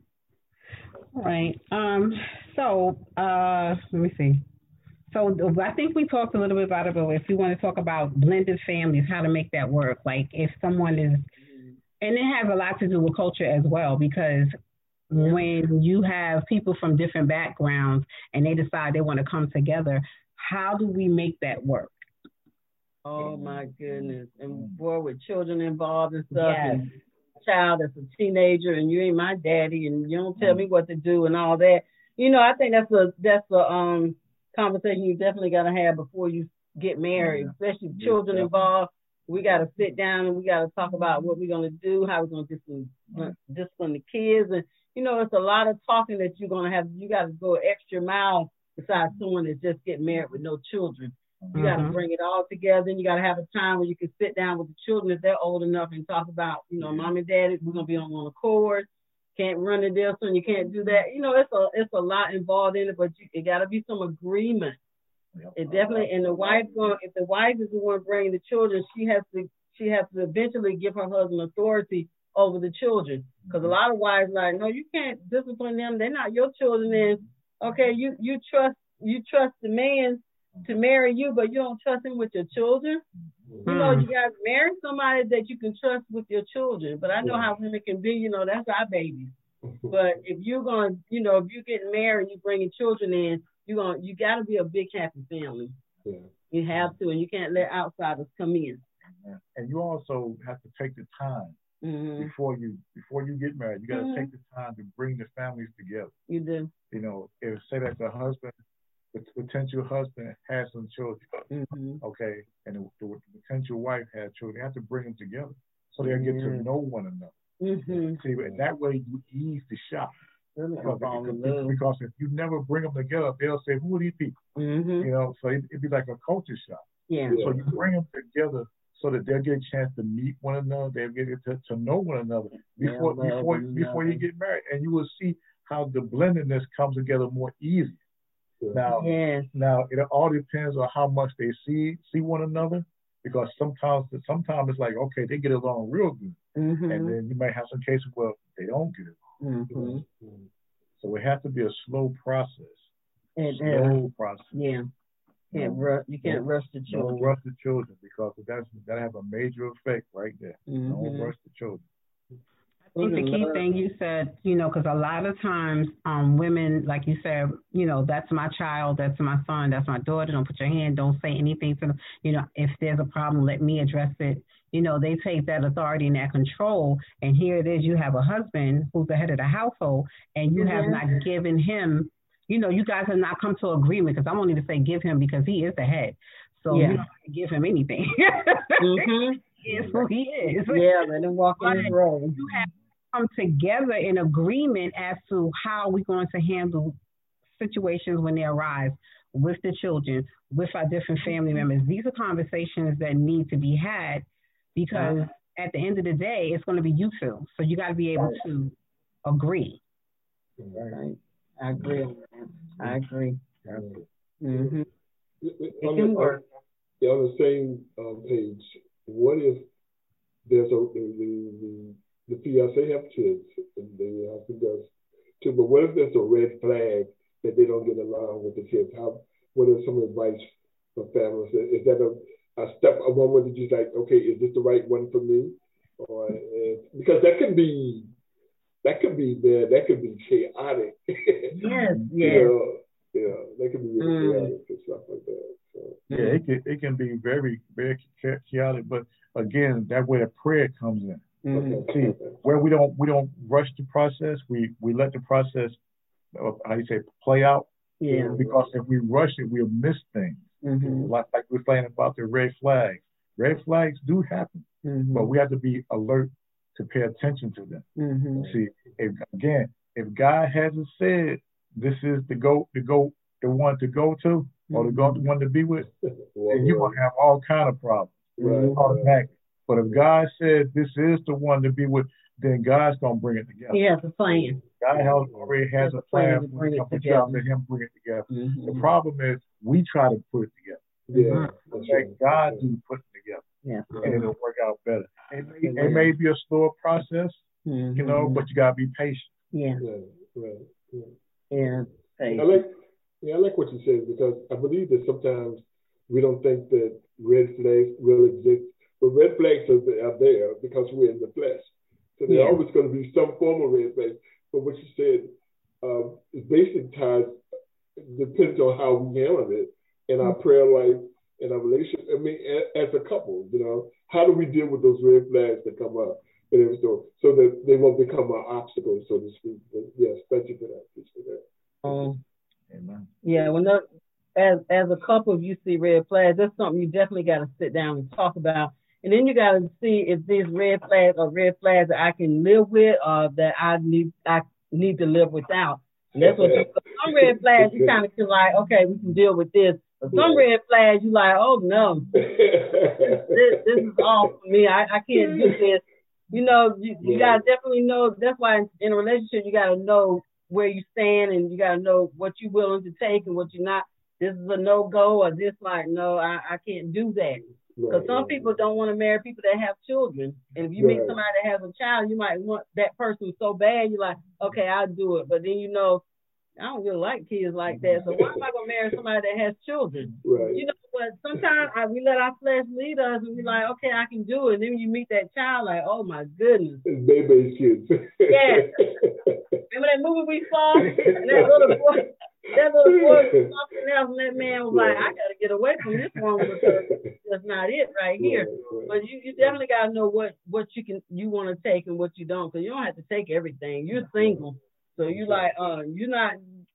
All right. So let me see. So I think we talked a little bit about it, but if we want to talk about blended families, how to make that work, like if someone is, and it has a lot to do with culture as well, because when you have people from different backgrounds and they decide they want to come together, how do we make that work? Oh my goodness. And boy, with children involved and stuff, and a child that's a teenager and you ain't my daddy and you don't tell me what to do and all that. You know, I think that's a conversation you definitely got to have before you get married, especially with children involved. We got to sit down and we got to talk about what we're going to do, how we're going to discipline the kids. And, you know, it's a lot of talking that you're going to have. You got to go an extra mile besides someone that's just getting married with no children. You got to bring it all together, and you got to have a time where you can sit down with the children if they're old enough and talk about, you know, mom and dad, we're going to be on one accord. Can't run to this one, you can't do that. You know, it's a lot involved in it, but it got to be some agreement. It definitely, and if the wife is the one bringing the children, she has to eventually give her husband authority over the children, because a lot of wives are like, no, you can't discipline them. They're not your children. And okay, you trust the man to marry you, but you don't trust him with your children. You know, you got to marry somebody that you can trust with your children. But I know how women can be, you know, that's our babies. But if you're going to, you know, if you're getting married and you're bringing children in, you got to be a big, happy family. Yeah. You have to, and you can't let outsiders come in. And you also have to take the time before you get married. You got to take the time to bring the families together. You do. You know, if say that the husband the potential husband has some children, okay, and the potential wife has children. They have to bring them together so they'll get to know one another. See, and that way you ease the shock. Because if you never bring them together, they'll say, "Who are these people?" You know, so it'd be like a culture shock. Yeah. So you bring them together so that they'll get a chance to meet one another, they'll get to know one another before you get married, and you will see how the blendedness comes together more easy. Now it all depends on how much they see one another, because sometimes it's like, okay, they get along real good, and then you might have some cases where they don't get along. So it has to be a slow process. Slow process. Yeah. You can't rush the children. Don't rush the children, because that have a major effect right there. Don't rush the children. I think the key thing you said, you know, because a lot of times women, like you said, you know, that's my child, that's my son, that's my daughter, don't put your hand, don't say anything to them. You know, if there's a problem, let me address it. You know, they take that authority and that control, and here it is, you have a husband who's the head of the household, and you have not given him, you know, you guys have not come to agreement, because I wanted to say give him because he is the head. So you don't have to give him anything. He is who he is. Yeah, let him walk in his role. You have to come together in agreement as to how we're going to handle situations when they arise with the children, with our different family members. These are conversations that need to be had, because at the end of the day, it's going to be you two. So you got to be able to agree. Right. I agree. It can work. On the same page, what if there's the fiancé have kids and the husband does too, but what if there's a red flag that they don't get along with the kids? What are some advice for families? Is that a step, a moment that you're like, okay, is this the right one for me? Or because that could be chaotic. Yes. That can be really chaotic and stuff like that. So. Yeah, it can be very, very chaotic, but again, that way the prayer comes in. See, where we don't rush the process, we let the process, play out. Yeah. Because if we rush it, we'll miss things. Like we're saying about the red flags. Red flags do happen, but we have to be alert to pay attention to them. See, if God hasn't said this is the one to go to, or the one to be with, then you're going to have all kind of problems. Automatically. But if God said this is the one to be with, then God's going to bring it together. He has a plan. God already has a plan for it to let him bring it together. The problem is we try to put it together. Let God do put it together. And it'll work out better. It may be a slower process, you know, but you got to be patient. I like what you said, because I believe that sometimes we don't think that red flags will exist, but red flags are there because we're in the flesh. So there's always going to be some form of red flags. But what you said, it basically depends on how we handle it in our prayer life, in our relationship. I mean, as a couple, you know, how do we deal with those red flags that come up? So that they won't become an obstacle, so to speak. But yes, thank you for that. Amen. Yeah, as a couple, if you see red flags, that's something you definitely got to sit down and talk about. And then you got to see if these red flags are red flags that I can live with, or that I need to live without. And that's what some red flags you kind of feel like, okay, we can deal with this. But some red flags you like, oh no, this is all for me. I can't do this. You know, you gotta definitely know. That's why in a relationship you gotta know where you stand, and you gotta know what you're willing to take and what you're not. This is a no-go, or this like, no, I can't do that. Because some people don't want to marry people that have children. And if you meet somebody that has a child, you might want that person so bad, you're like, okay, I'll do it. But then you know, I don't really like kids like that. So why am I going to marry somebody that has children? You know, but sometimes we let our flesh lead us, and we're like, okay, I can do it. And then you meet that child, like, oh my goodness. It's baby's kids. Remember that movie we saw? And that little boy was something else, and that man was like, I got to get away from this woman because that's not it right here. But you definitely got to know what you want to take and what you don't, because you don't have to take everything. You're single. So you like, you're not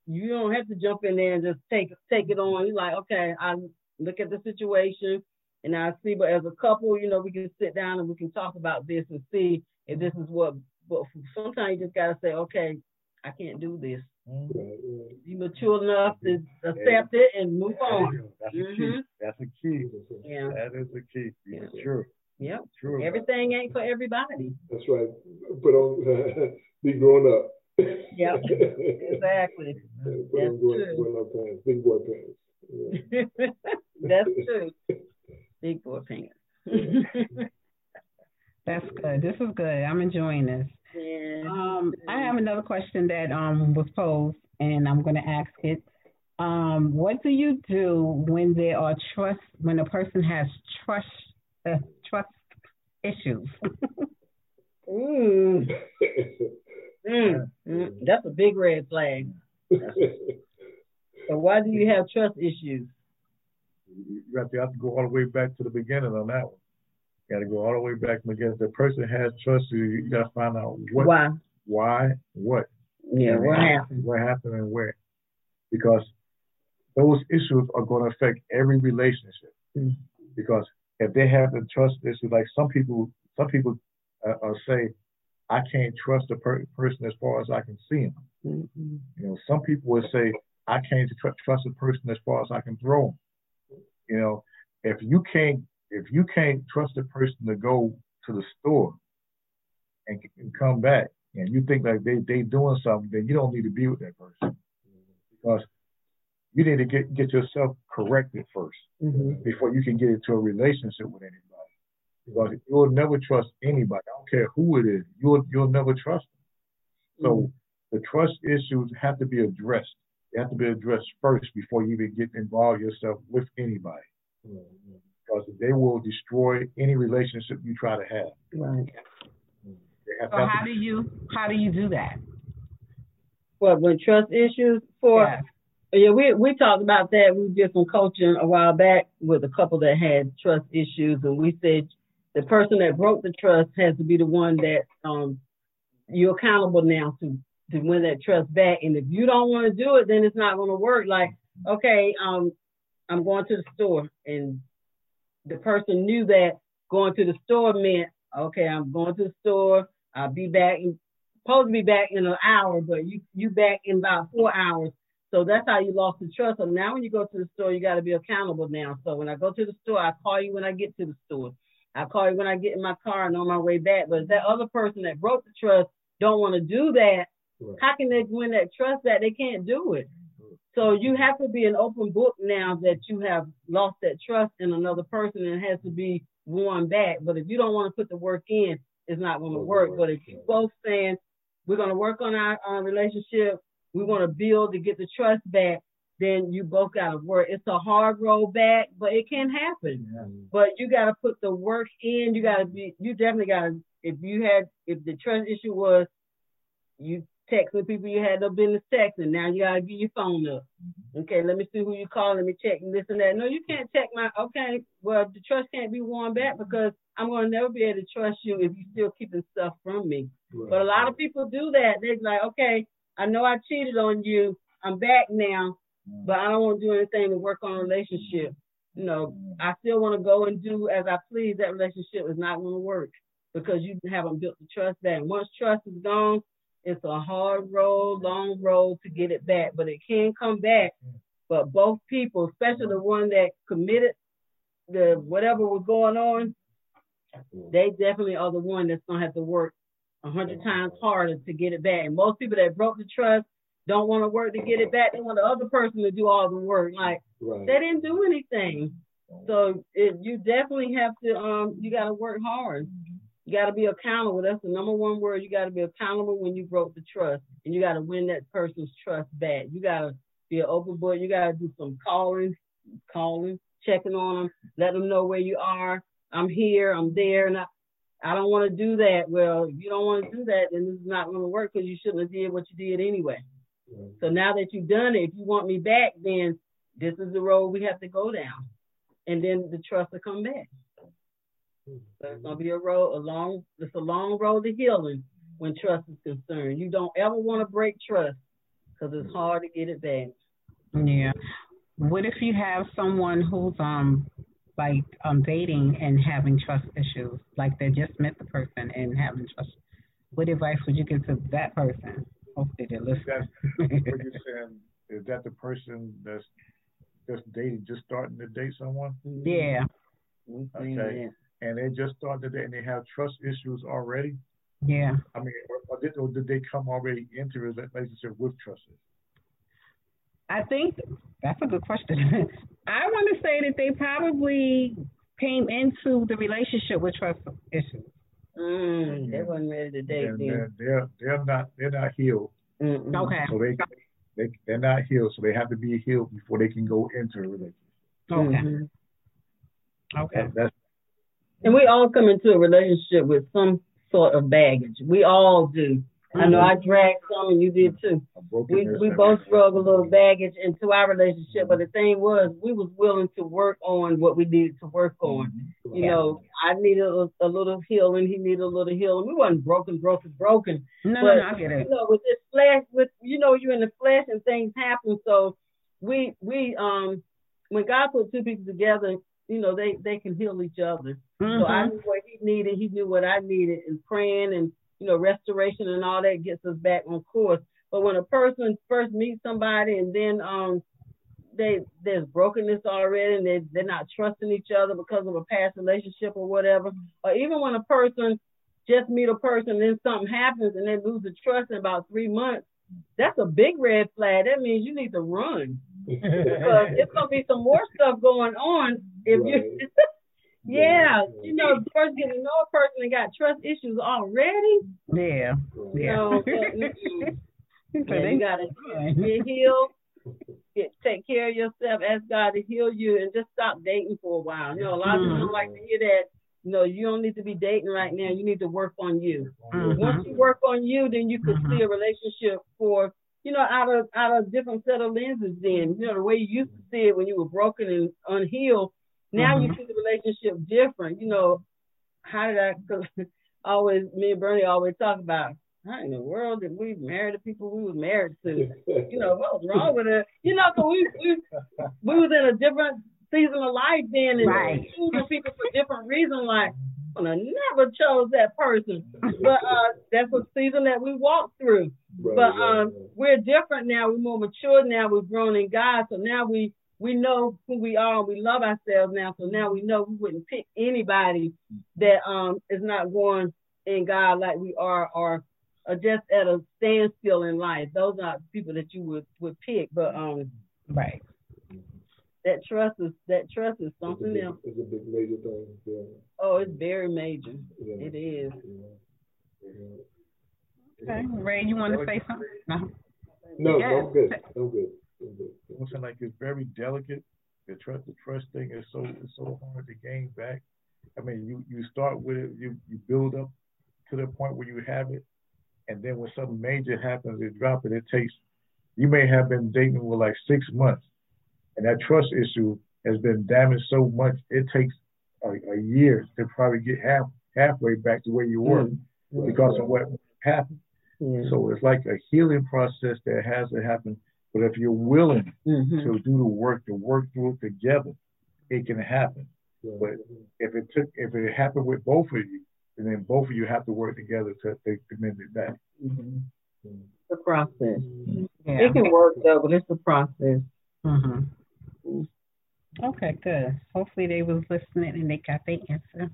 you don't have to jump in there and just take it on. You're like, okay, I look at the situation and I see, but as a couple, you know, we can sit down and we can talk about this and see if this is what. But sometimes you just gotta say, okay, I can't do this. Be mature enough to accept it and move on. That's a key. That's a key. Yeah. That is a key. Be mature. Yep. True. Everything ain't for everybody. That's right. Put on, be grown up. Yep. Exactly. Put on grown up pants, big boy pants. Yeah. That's true. Big boy pants. That's good. This is good. I'm enjoying this. Yeah. I have another question that was posed, and I'm going to ask it. What do you do when there are when a person has trust issues? That's a big red flag. So why do you have trust issues? You have to go all the way back to the beginning on that one. You got to go all the way back because if the person has trust you, you got to find out why, what. Yeah, what happened? What happened and where. Because those issues are going to affect every relationship. Mm-hmm. Because if they have the trust issues, like some people say, I can't trust a person as far as I can see him. Mm-hmm. You know, some people would say, I can't trust a person as far as I can throw him. You know, if you can't trust a person to go to the store and come back, and you think like they doing something, then you don't need to be with that person because you need to get yourself corrected first before you can get into a relationship with anybody. Because you'll never trust anybody. I don't care who it is. You'll never trust them. So the trust issues have to be addressed. They have to be addressed first before you even get involved yourself with anybody. Because they will destroy any relationship you try to have. Right. So how do you do that? What, when trust issues we talked about that. We did some coaching a while back with a couple that had trust issues, and we said the person that broke the trust has to be the one that you're accountable now to win that trust back. And if you don't want to do it, then it's not going to work. Like, okay, I'm going to the store, and the person knew that going to the store meant, okay, I'm going to the store. I'll be back. Supposed to be back in an hour, but you back in about 4 hours. So that's how you lost the trust. So now when you go to the store, you got to be accountable now. So when I go to the store, I call you when I get to the store. I call you when I get in my car and on my way back. But if that other person that broke the trust don't want to do that, how can they win that trust back? They can't do it. So you have to be an open book now that you have lost that trust in another person, and it has to be won back. But if you don't want to put the work in, it's not going to work. But if you both saying, we're going to work on our relationship, we want to build to get the trust back, then you both got to work. It's a hard road back, but it can happen. Yeah. But you got to put the work in. You definitely got to, if the trust issue was you texting people you had no business texting, now you got to get your phone up. Okay, let me see who you call, let me check this and that. No, you can't check okay, well, the trust can't be won back because I'm going to never be able to trust you if you're still keeping stuff from me. Right. But a lot of people do that. They're like, okay, I know I cheated on you. I'm back now, but I don't want to do anything to work on a relationship. You know, I still want to go and do as I please. That relationship is not going to work because you haven't built the trust back. Once trust is gone, it's a hard road, long road to get it back, but it can come back. But both people, especially the one that committed whatever was going on, they definitely are the one that's going to have to work 100 times harder to get it back. And most people that broke the trust don't want to work to get it back. They want the other person to do all the work. Like, they didn't do anything. So you definitely have to, you got to work hard. You got to be accountable. That's the number one word. You got to be accountable when you broke the trust. And you got to win that person's trust back. You got to be an open book. You got to do some calling, checking on them, let them know where you are. I'm here, I'm there, and I don't want to do that. Well, if you don't want to do that, then this is not going to work because you shouldn't have did what you did anyway. Right. So now that you've done it, if you want me back, then this is the road we have to go down. And then the trust will come back. So it's going to be a long road to healing when trust is concerned. You don't ever want to break trust because it's hard to get it back. Yeah. What if you have someone who's dating and having trust issues, like they just met the person and having trust? What advice would you give to that person? Hopefully they're listening. What you're saying, is that the person that's just dating, just starting to date someone? Yeah. Okay. And they just started to date and they have trust issues already? Yeah. I mean, or did they come already into a relationship with trust issues? I think that's a good question. I want to say that they probably came into the relationship with trust issues. They wasn't ready to date then. They're not healed. Okay. So they're not healed, so they have to be healed before they can go into a relationship. Okay. Okay. And we all come into a relationship with some sort of baggage. We all do. I know I dragged some, and you did too. We both drug a little baggage into our relationship, but the thing was, we was willing to work on what we needed to work on. You know, I needed a little healing, he needed a little healing. We wasn't broken. No, I get it. You know, with this flesh, you're in the flesh and things happen. So we when God put two people together, they can heal each other. So I knew what he needed, he knew what I needed, and praying and restoration and all that gets us back on course. But when a person first meets somebody and then there's brokenness already and they're not trusting each other because of a past relationship or whatever, or even when a person just meet a person and then something happens and they lose the trust in about 3 months, that's a big red flag. That means you need to run because it's going to be some more stuff going on if you... Yeah, first getting to know a person and got trust issues already. Yeah. You gotta get healed, take care of yourself, ask God to heal you, and just stop dating for a while. A lot of people don't like to hear that. You don't need to be dating right now. You need to work on you. Once you work on you, then you can see a relationship for out of different set of lenses. Then the way you used to see it when you were broken and unhealed. Now you see the relationship different. How did me and Bernie always talk about, how in the world did we marry the people we was married to? What was wrong with it? So we was in a different season of life then, and choosing people for different reasons. Like, I never chose that person, but that's a season that we walked through. We're different now. We're more mature now. We've grown in God, so now we know who we are. We love ourselves now, so now we know we wouldn't pick anybody that is not going in God like we are, or just at a standstill in life. Those are people that you would pick. But that trust is something else. It's a big major thing. Yeah. Oh, it's very major. Yeah. It is. Okay, Ray, you want to say something? No, I'm good. Something like it's very delicate. The trust thing is so hard to gain back. I mean, you start with it, you build up to the point where you have it, and then when something major happens, you drop it. It takes, you may have been dating for like 6 months, and that trust issue has been damaged so much, it takes a year to probably get halfway back to where you were because of what happened. So it's like a healing process that has to happen. But if you're willing to do the work, to work through it together, it can happen. But if it happened with both of you, and then both of you have to work together to mend it back. It's a process. Yeah. It can work though, but it's a process. Okay, good. Hopefully they was listening and they got their answer.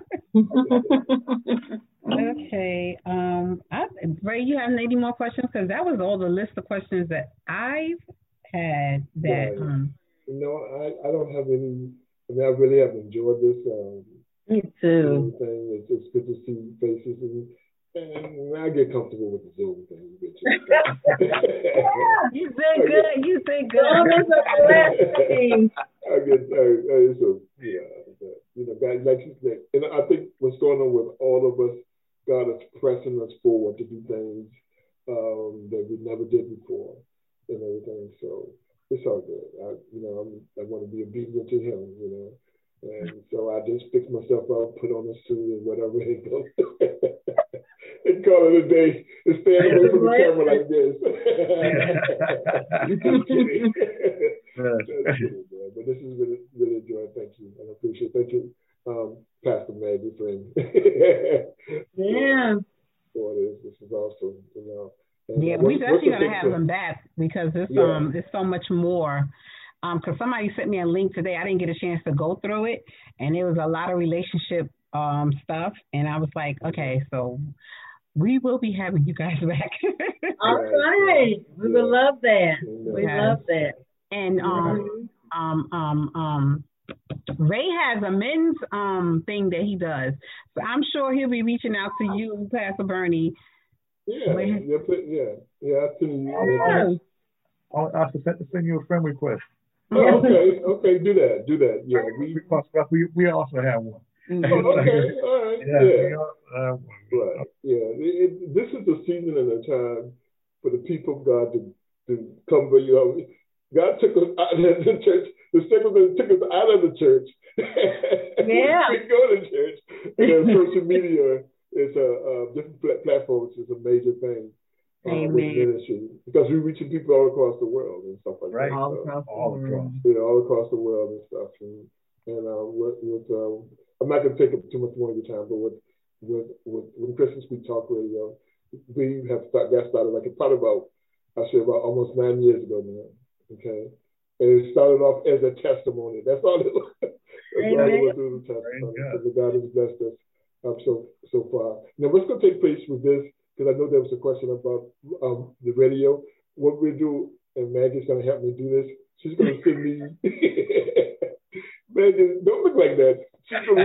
Okay. Ray, you have any more questions? Because that was all the list of questions that I've had. That I don't have any. I mean, I really have enjoyed this. Me too. It's good to see faces, and I get comfortable with the Zoom thing. Yeah, you did good. You did good. It's a blessing. God, like you said, and I think what's going on with all of us, God is pressing us forward to do things that we never did before and everything. So it's all good. I want to be obedient to Him, and so I just fix myself up, put on a suit and whatever it goes. and call it a day and stand away from the camera like this. But this is really, really enjoying. Thank you. I appreciate it. Thank you, Pastor Maggie, friend. Yeah. For this. This is awesome. You know. Yeah, we're definitely going to have them back because there's so much more. Because somebody sent me a link today. I didn't get a chance to go through it, and there was a lot of relationship stuff, and I was like, okay, so we will be having you guys back. All right. We would love that. We love that. And Ray has a men's thing that he does. So I'm sure he'll be reaching out to you, Pastor Bernie. Yeah. I'll send you a friend request. Oh, okay, do that. Yeah, we also have one. Okay, all right. Right. Yeah. This is the season and the time for the people of God to come. You know, God took us out of the church. The circumstances took us out of the church. Yeah. We go to church. And social media is different platforms is a major thing. With ministry, because we're reaching people all across the world and stuff like that. All across the world and stuff. And I'm not going to take up too much more of your time, but with Christian Speak Talk Radio, we have got started probably about almost 9 years ago now. Okay, and it started off as a testimony. That's all it was. Through the testimony. Because God has blessed us so far. Now, what's going to take place with this? Because I know there was a question about the radio. What we do, and Maggie's going to help me do this. She's going to send me. Maggie, don't look like that. She's going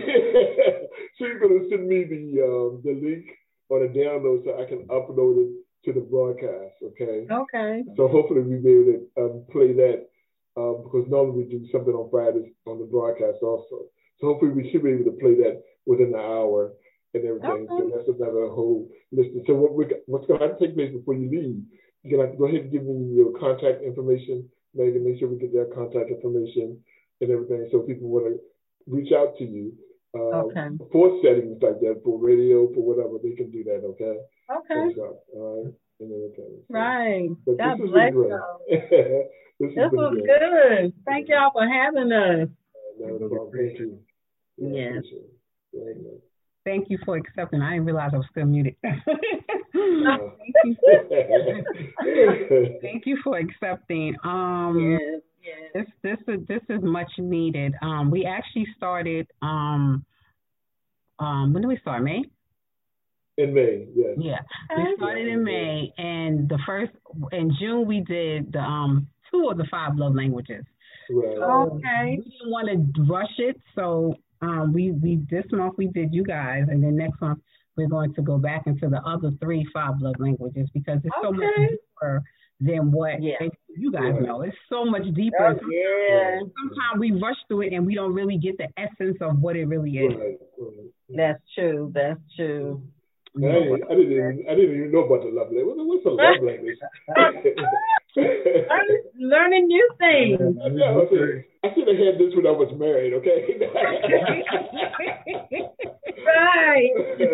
to send me the link or the download so I can upload it to the broadcast. Okay. Okay. So hopefully we'll be able to play that because normally we do something on Fridays on the broadcast also. So hopefully we should be able to play that within an hour. And everything. Okay. So that's another whole list. So what's going to have to take place before you leave? You're going to have to go ahead and give me your contact information, Megan. Make sure we get their contact information and everything, so people want to reach out to you for settings like that, for radio, for whatever. They can do that. Okay. Okay. All right. And everything. So, right. God bless y'all. This was good. Thank y'all for having us. Thank you. Yes. Thank you for accepting. I didn't realize I was still muted. Thank you for accepting. Yes. This is much needed. We actually started. When did we start? May. In May, yes. Yeah, we started in May, and in June we did the 2 of the 5 love languages. Right. Okay. We didn't want to rush it, so. We this month we did you guys, and then next month we're going to go back into the other 3 5 love languages because it's so much deeper than what you guys know. It's so much deeper. Sometimes we rush through it and we don't really get the essence of what it really is. Right. That's true. I didn't even know about the love language. What's a love language? Learning new things. I should have had this when I was married, okay? Right.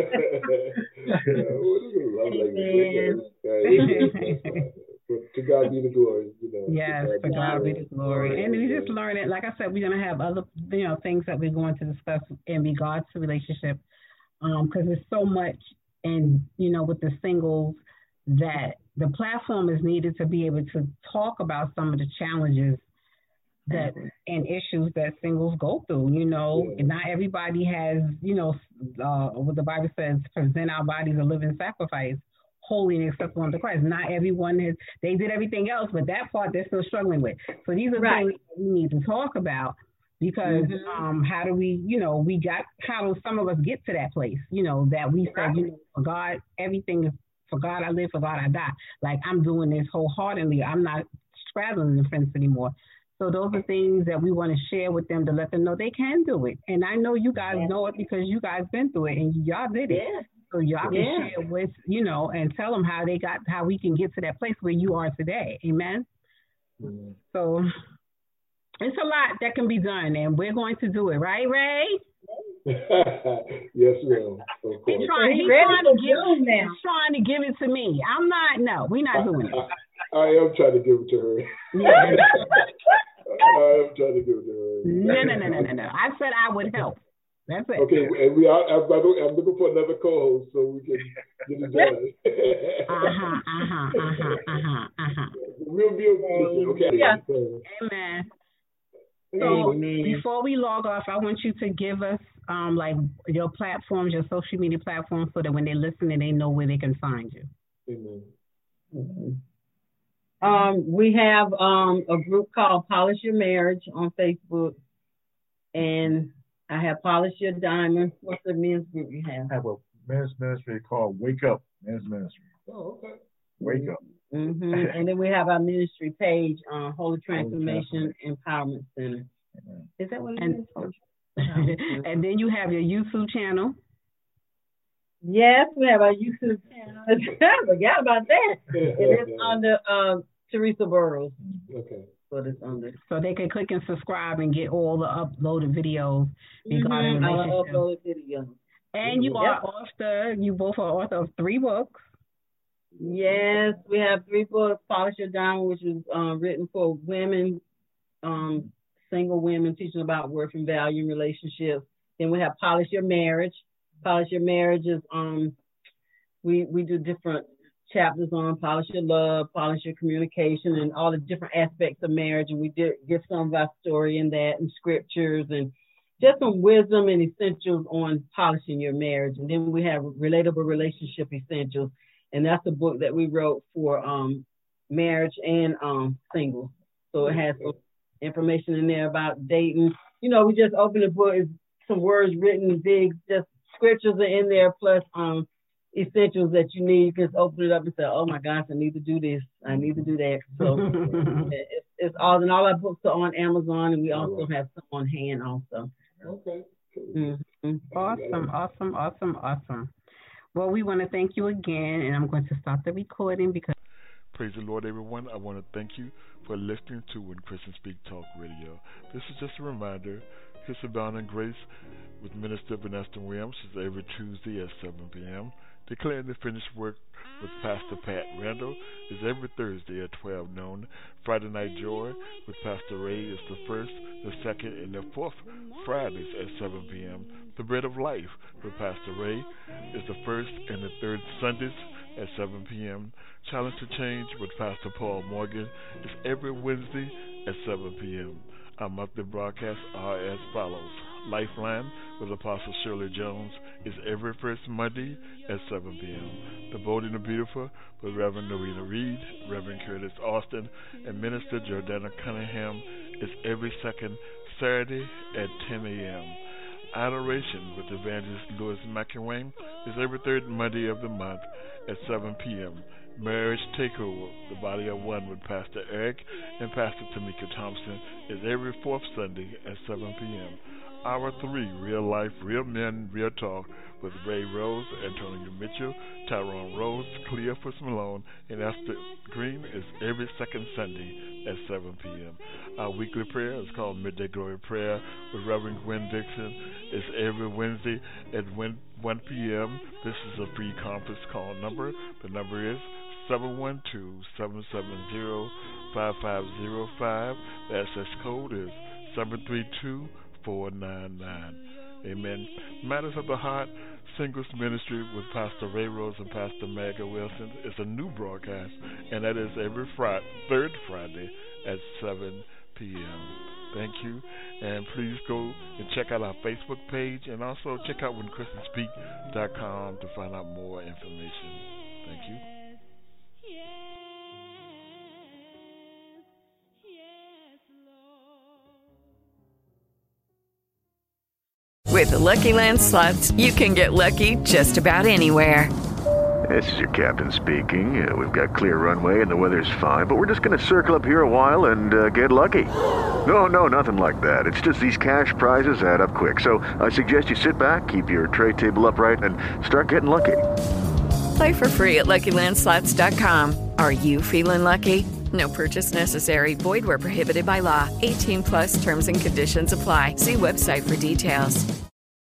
What is a love language? To God be the glory. Yes, to God be the glory. And we just learn it. Like I said, we're going to have other things that we're going to discuss in regards to relationship because there's so much. And, with the singles, that the platform is needed to be able to talk about some of the challenges that and issues that singles go through. And not everybody has, what the Bible says, present our bodies a living sacrifice, holy and acceptable unto Christ. Not everyone they did everything else, but that part they're still struggling with. So these are things that we need to talk about. Because how do we, how do some of us get to that place, that we said, for God, everything is, for God I live, for God I die. Like, I'm doing this wholeheartedly. I'm not straddling the fence anymore. So those are things that we want to share with them to let them know they can do it. And I know you guys know it because you guys been through it and y'all did it. Yeah. So y'all can share with, and tell them how we can get to that place where you are today. Amen. Mm-hmm. So it's a lot that can be done, and we're going to do it, right, Ray? Yes, ma'am. Of course. He's trying to give it to me. I'm not. No, we're not doing it. I am trying to give it to her. Yeah. I am trying to give it to her. No. I said I would help. That's it. Okay, and we are. I'm looking for another co-host so we can get it done. We'll be okay. Yeah. Amen. So before we log off, I want you to give us like your platforms, your social media platforms, so that when they listen, they know where they can find you. Amen. We have a group called Polish Your Marriage on Facebook, and I have Polish Your Diamond. What's the men's group you have? I have a men's ministry called Wake Up Men's Ministry. Oh, okay. Wake Up. Mm-hmm. And then we have our ministry page, Holy Transformation Empowerment Center. Is that what it is? And then you have your YouTube channel. Yes, we have our YouTube channel. I forgot about that. It is under Teresa Burrows. Okay. What it's under. So they can click and subscribe and get all the uploaded videos regarding relationships. Uploaded videos. And you are author. You both are author of 3 books. Yes, we have 3 books. Polish Your Diamond, which is written for women, single women, teaching about worth and value in relationships. Then we have Polish Your Marriage. Polish Your Marriage is we do different chapters on polish your love, polish your communication, and all the different aspects of marriage. And we did give some of our story in that and scriptures and just some wisdom and essentials on polishing your marriage. And then we have Relatable Relationship Essentials. And that's a book that we wrote for marriage and singles. So it has some information in there about dating. You know, we just open the book, some words written big, just scriptures are in there, plus essentials that you need. Just open it up and say, oh my gosh, I need to do this. I need to do that. So it's all, and all our books are on Amazon, and we also have some on hand also. Okay. Mm-hmm. Awesome. Well, we want to thank you again, and I'm going to stop the recording because. Praise the Lord, everyone. I want to thank you for listening to When Christians Speak Talk Radio. This is just a reminder. Kiss of Dawn and Grace with Minister Vanessa Williams is every Tuesday at 7 p.m. Declaring the Finished Work with Pastor Pat Randall is every Thursday at 12 noon. Friday Night Joy with Pastor Ray is the first, the second, and the fourth Fridays at 7 p.m. The Bread of Life with Pastor Ray is the first and the third Sundays at 7 p.m. Challenge to Change with Pastor Paul Morgan is every Wednesday at 7 p.m. Our monthly broadcasts are as follows. Lifeline with Apostle Shirley Jones is every first Monday at 7 p.m. The Bold and the Beautiful with Reverend Norita Reed, Reverend Curtis Austin, and Minister Jordana Cunningham is every second Saturday at 10 a.m. Adoration with Evangelist Louis McElwain is every third Monday of the month at 7 p.m. Marriage Takeover, the Body of One with Pastor Eric and Pastor Tamika Thompson is every fourth Sunday at 7 p.m. Hour 3, Real Life, Real Men, Real Talk with Ray Rose, Antonio Mitchell, Tyrone Rose, Cleophas Malone, and Esther Green is every second Sunday at 7 p.m. Our weekly prayer is called Midday Glory Prayer with Reverend Gwen Dixon. It's every Wednesday at 1 p.m. This is a free conference call number. The number is 712-770-5505. The access code is 732-499. Amen. Matters of the Heart Singles Ministry with Pastor Ray Rose and Pastor Maggie Wilson is a new broadcast, and that is every third Friday at 7 p.m. Thank you, and please go and check out our Facebook page, and also check out WhenChristiansSpeak.com to find out more information. Thank you. With the Lucky Land Slots, you can get lucky just about anywhere. This is your captain speaking. We've got clear runway and the weather's fine, but we're just going to circle up here a while and get lucky. No, nothing like that. It's just these cash prizes add up quick. So I suggest you sit back, keep your tray table upright, and start getting lucky. Play for free at LuckyLandSlots.com. Are you feeling lucky? No purchase necessary. Void where prohibited by law. 18+ terms and conditions apply. See website for details.